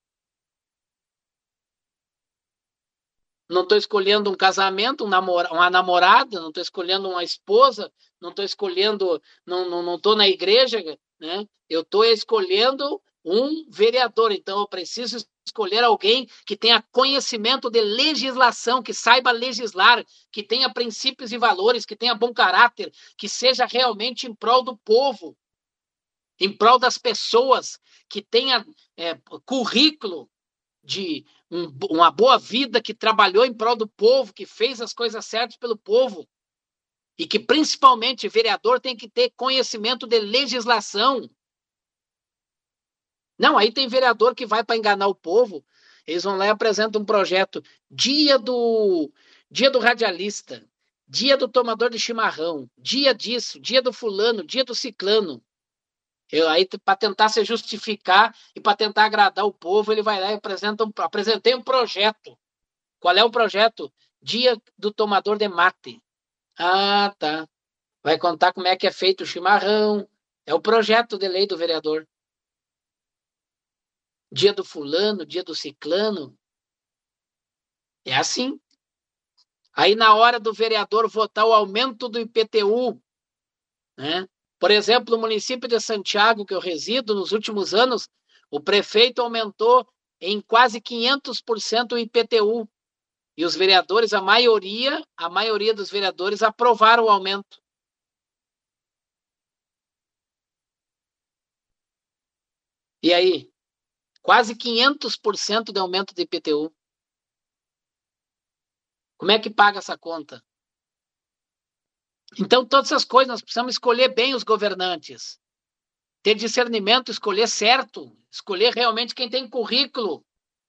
Não estou escolhendo um casamento, uma namorada, não estou escolhendo uma esposa, não estou escolhendo, não estou na igreja, né? Eu estou escolhendo um vereador, então eu preciso escolher alguém que tenha conhecimento de legislação, que saiba legislar, que tenha princípios e valores, que tenha bom caráter, que seja realmente em prol do povo, em prol das pessoas, que tenha currículo de uma boa vida, que trabalhou em prol do povo, que fez as coisas certas pelo povo, e que principalmente vereador tem que ter conhecimento de legislação. Não, aí tem vereador que vai para enganar o povo, eles vão lá e apresentam um projeto, dia do radialista, dia do tomador de chimarrão, dia disso, dia do fulano, dia do ciclano. Aí, para tentar se justificar e para tentar agradar o povo, ele vai lá e apresentei um projeto. Qual é o projeto? Dia do tomador de mate. Ah, tá. Vai contar como é que é feito o chimarrão. É o projeto de lei do vereador. Dia do fulano, dia do ciclano. É assim. Aí, na hora do vereador votar o aumento do IPTU, né? Por exemplo, no município de Santiago, que eu resido, nos últimos anos, o prefeito aumentou em quase 500% o IPTU. E os vereadores, a maioria dos vereadores aprovaram o aumento. E aí? Quase 500% de aumento de IPTU. Como é que paga essa conta? Então, todas essas coisas, nós precisamos escolher bem os governantes. Ter discernimento, escolher certo. Escolher realmente quem tem currículo.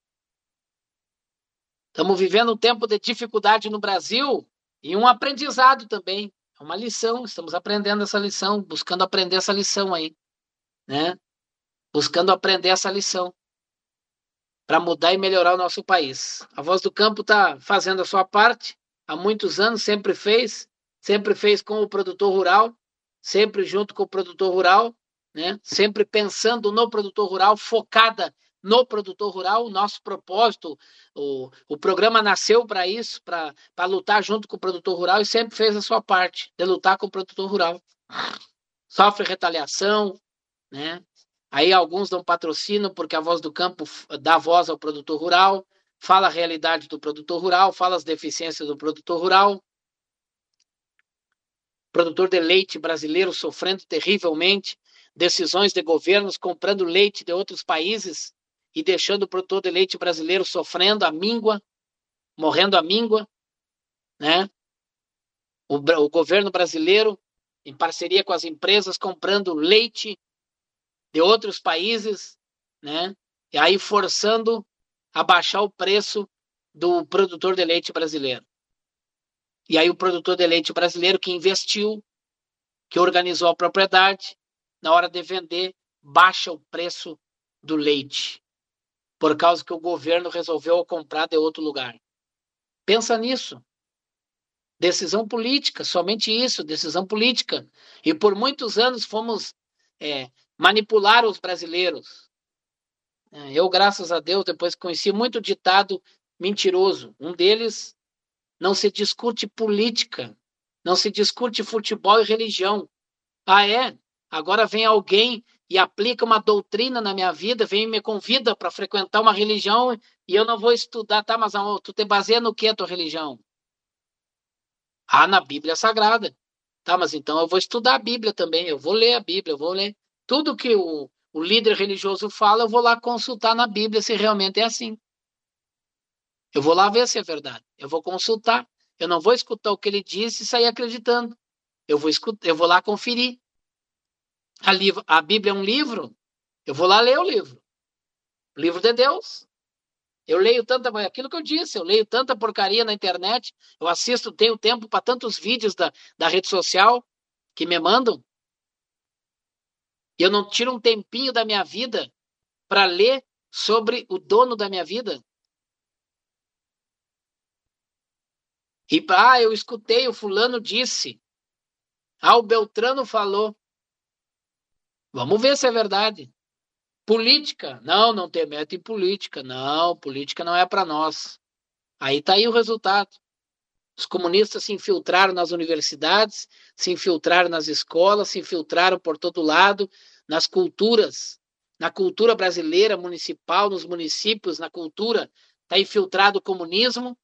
Estamos vivendo um tempo de dificuldade no Brasil e um aprendizado também. É uma lição, estamos aprendendo essa lição, buscando aprender essa lição aí, né? Buscando aprender essa lição para mudar e melhorar o nosso país. A Voz do Campo está fazendo a sua parte, há muitos anos, sempre fez com o produtor rural, sempre junto com o produtor rural, né? Sempre pensando no produtor rural, focada no produtor rural. O nosso propósito, o programa nasceu para isso, para lutar junto com o produtor rural, e sempre fez a sua parte de lutar com o produtor rural. Sofre retaliação, né? Aí alguns dão patrocínio porque a Voz do Campo dá voz ao produtor rural, fala a realidade do produtor rural, fala as deficiências do produtor rural. Produtor de leite brasileiro sofrendo terrivelmente, decisões de governos comprando leite de outros países e deixando o produtor de leite brasileiro sofrendo a míngua, morrendo a míngua, né? O governo brasileiro, em parceria com as empresas, comprando leite de outros países, né? E aí forçando a baixar o preço do produtor de leite brasileiro. E aí o produtor de leite brasileiro que investiu, que organizou a propriedade, na hora de vender, baixa o preço do leite, por causa que o governo resolveu comprar de outro lugar. Pensa nisso. Decisão política, somente isso, decisão política. E por muitos anos fomos manipular os brasileiros. Eu, graças a Deus, depois conheci muito ditado mentiroso. Um deles: não se discute política, não se discute futebol e religião. Ah, é? Agora vem alguém e aplica uma doutrina na minha vida, vem e me convida para frequentar uma religião e eu não vou estudar. Tá, mas tu te baseia no que a tua religião? Ah, na Bíblia Sagrada. Tá, mas então eu vou estudar a Bíblia também, eu vou ler a Bíblia, eu vou ler. Tudo que o líder religioso fala, eu vou lá consultar na Bíblia se realmente é assim. Eu vou lá ver se é verdade. Eu vou consultar. Eu não vou escutar o que ele disse e sair acreditando. Eu vou lá conferir. A Bíblia é um livro. Eu vou lá ler o livro. O livro de Deus. Eu leio aquilo que eu disse, eu leio tanta porcaria na internet, eu assisto, tenho tempo para tantos vídeos da rede social que me mandam. E eu não tiro um tempinho da minha vida para ler sobre o dono da minha vida. E eu escutei, o fulano disse. O Beltrano falou. Vamos ver se é verdade. Política? Não tem meta em política. Não, política não é para nós. Aí tá aí o resultado. Os comunistas se infiltraram nas universidades, se infiltraram nas escolas, se infiltraram por todo lado, nas culturas, na cultura brasileira, municipal, nos municípios, na cultura, está infiltrado o comunismo.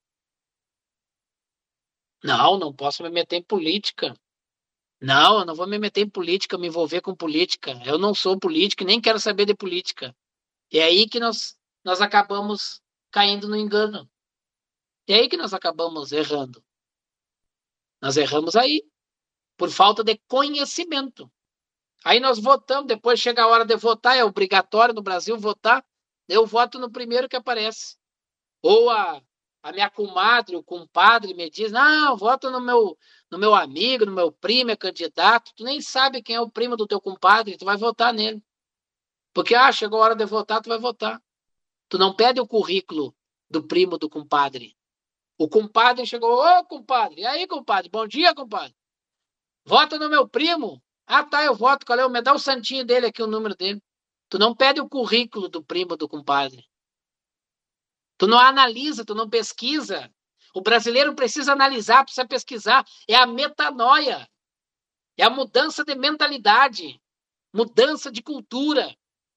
Não posso me meter em política. Não, eu não vou me meter em política, me envolver com política. Eu não sou político e nem quero saber de política. É aí que nós acabamos caindo no engano. É aí que nós acabamos errando. Nós erramos aí, por falta de conhecimento. Aí nós votamos, depois chega a hora de votar, é obrigatório no Brasil votar, eu voto no primeiro que aparece. Ou a minha comadre, o compadre me diz, não, voto no meu amigo, no meu primo, é candidato. Tu nem sabe quem é o primo do teu compadre, tu vai votar nele. Porque, chegou a hora de votar, tu vai votar. Tu não pede o currículo do primo do compadre. O compadre chegou, ô compadre, e aí compadre, bom dia compadre. Vota no meu primo. Tá, eu voto, qual é me dá o santinho dele aqui, o número dele. Tu não pede o currículo do primo do compadre. Tu não analisa, tu não pesquisa. O brasileiro precisa analisar, precisa pesquisar. É a metanoia. É a mudança de mentalidade. Mudança de cultura.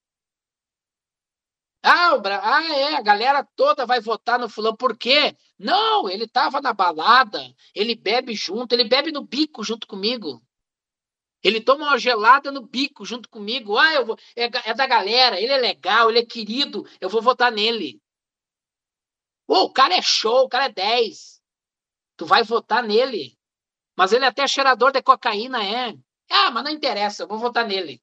A galera toda vai votar no fulano. Por quê? Não, ele estava na balada, ele bebe junto, ele bebe no bico junto comigo. Ele toma uma gelada no bico junto comigo. É da galera, ele é legal, ele é querido, eu vou votar nele. O cara é show, o cara é 10. Tu vai votar nele. Mas ele é até cheirador de cocaína, é. Mas não interessa, eu vou votar nele.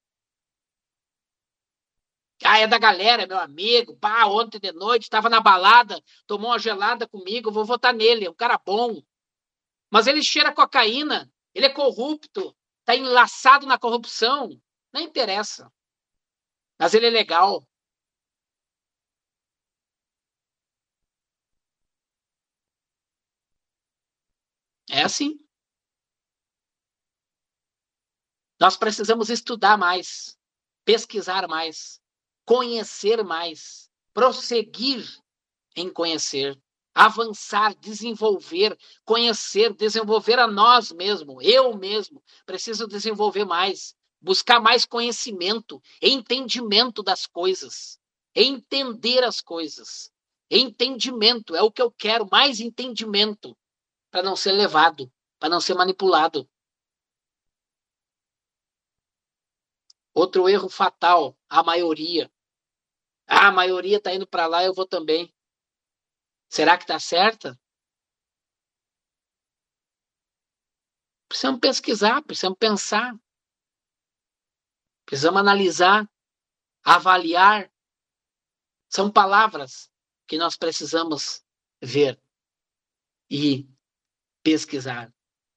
É da galera, meu amigo. Ontem de noite estava na balada, tomou uma gelada comigo, eu vou votar nele, é um cara bom. Mas ele cheira cocaína, ele é corrupto, está enlaçado na corrupção. Não interessa. Mas ele é legal. É assim. Nós precisamos estudar mais, pesquisar mais, conhecer mais, prosseguir em conhecer, avançar, desenvolver, conhecer, desenvolver a nós mesmos. Eu mesmo preciso desenvolver mais, buscar mais conhecimento, entendimento das coisas, entender as coisas. Entendimento é o que eu quero, mais entendimento, para não ser levado, para não ser manipulado. Outro erro fatal, a maioria. A maioria está indo para lá, eu vou também. Será que está certa? Precisamos pesquisar, precisamos pensar. Precisamos analisar, avaliar. São palavras que nós precisamos ver e pesquisar.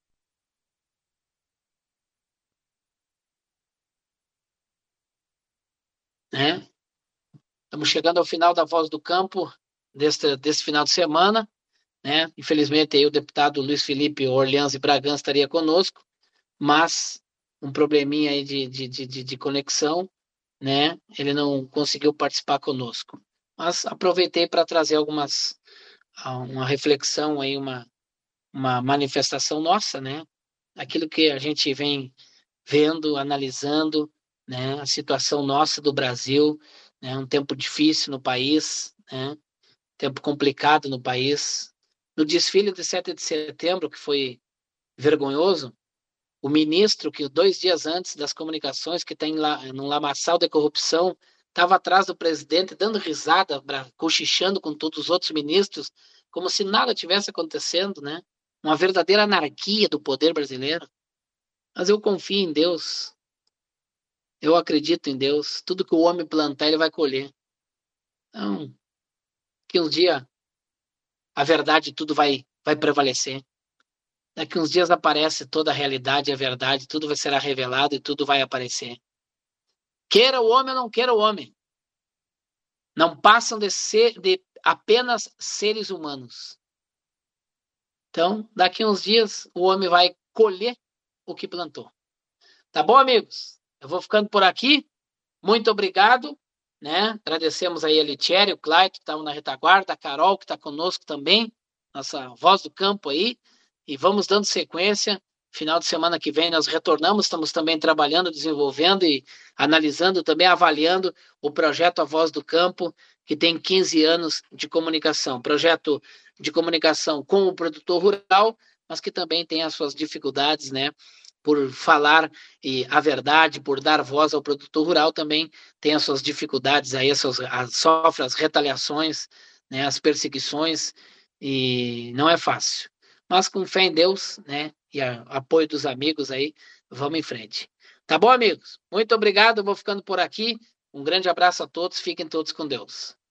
Né? Estamos chegando ao final da Voz do Campo desse final de semana. Né? Infelizmente, aí, o deputado Luiz Felipe Orleans e Bragança estaria conosco, mas um probleminha aí de conexão, né? Ele não conseguiu participar conosco. Mas aproveitei para trazer uma reflexão aí, uma manifestação nossa, né? Aquilo que a gente vem vendo, analisando, né? A situação nossa do Brasil, né? Um tempo difícil no país, né? Tempo complicado no país. No desfile de 7 de setembro, que foi vergonhoso, O ministro, que 2 dias antes das comunicações, que tem lá num lamaçal de corrupção, estava atrás do presidente, dando risada, cochichando com todos os outros ministros, como se nada tivesse acontecendo, né? Uma verdadeira anarquia do poder brasileiro. Mas eu confio em Deus. Eu acredito em Deus. Tudo que o homem plantar, ele vai colher. Então, que um dia a verdade tudo vai prevalecer. Daqui uns dias aparece toda a realidade, a verdade, tudo vai ser revelado e tudo vai aparecer. Queira o homem ou não queira o homem. Não passam de apenas seres humanos. Então, daqui uns dias, o homem vai colher o que plantou. Tá bom, amigos? Eu vou ficando por aqui. Muito obrigado. Né? Agradecemos aí a Litieri, o Clayton, que estavam na retaguarda, a Carol, que está conosco também, nossa voz do campo aí. E vamos dando sequência. Final de semana que vem nós retornamos, estamos também trabalhando, desenvolvendo e analisando, também avaliando o projeto A Voz do Campo, que tem 15 anos de comunicação. Projeto de comunicação com o produtor rural, mas que também tem as suas dificuldades, né? Por falar a verdade, por dar voz ao produtor rural, também tem as suas dificuldades aí, sofre as retaliações, né? As perseguições, e não é fácil. Mas com fé em Deus, né? E apoio dos amigos aí, vamos em frente. Tá bom, amigos? Muito obrigado, eu vou ficando por aqui. Um grande abraço a todos, fiquem todos com Deus.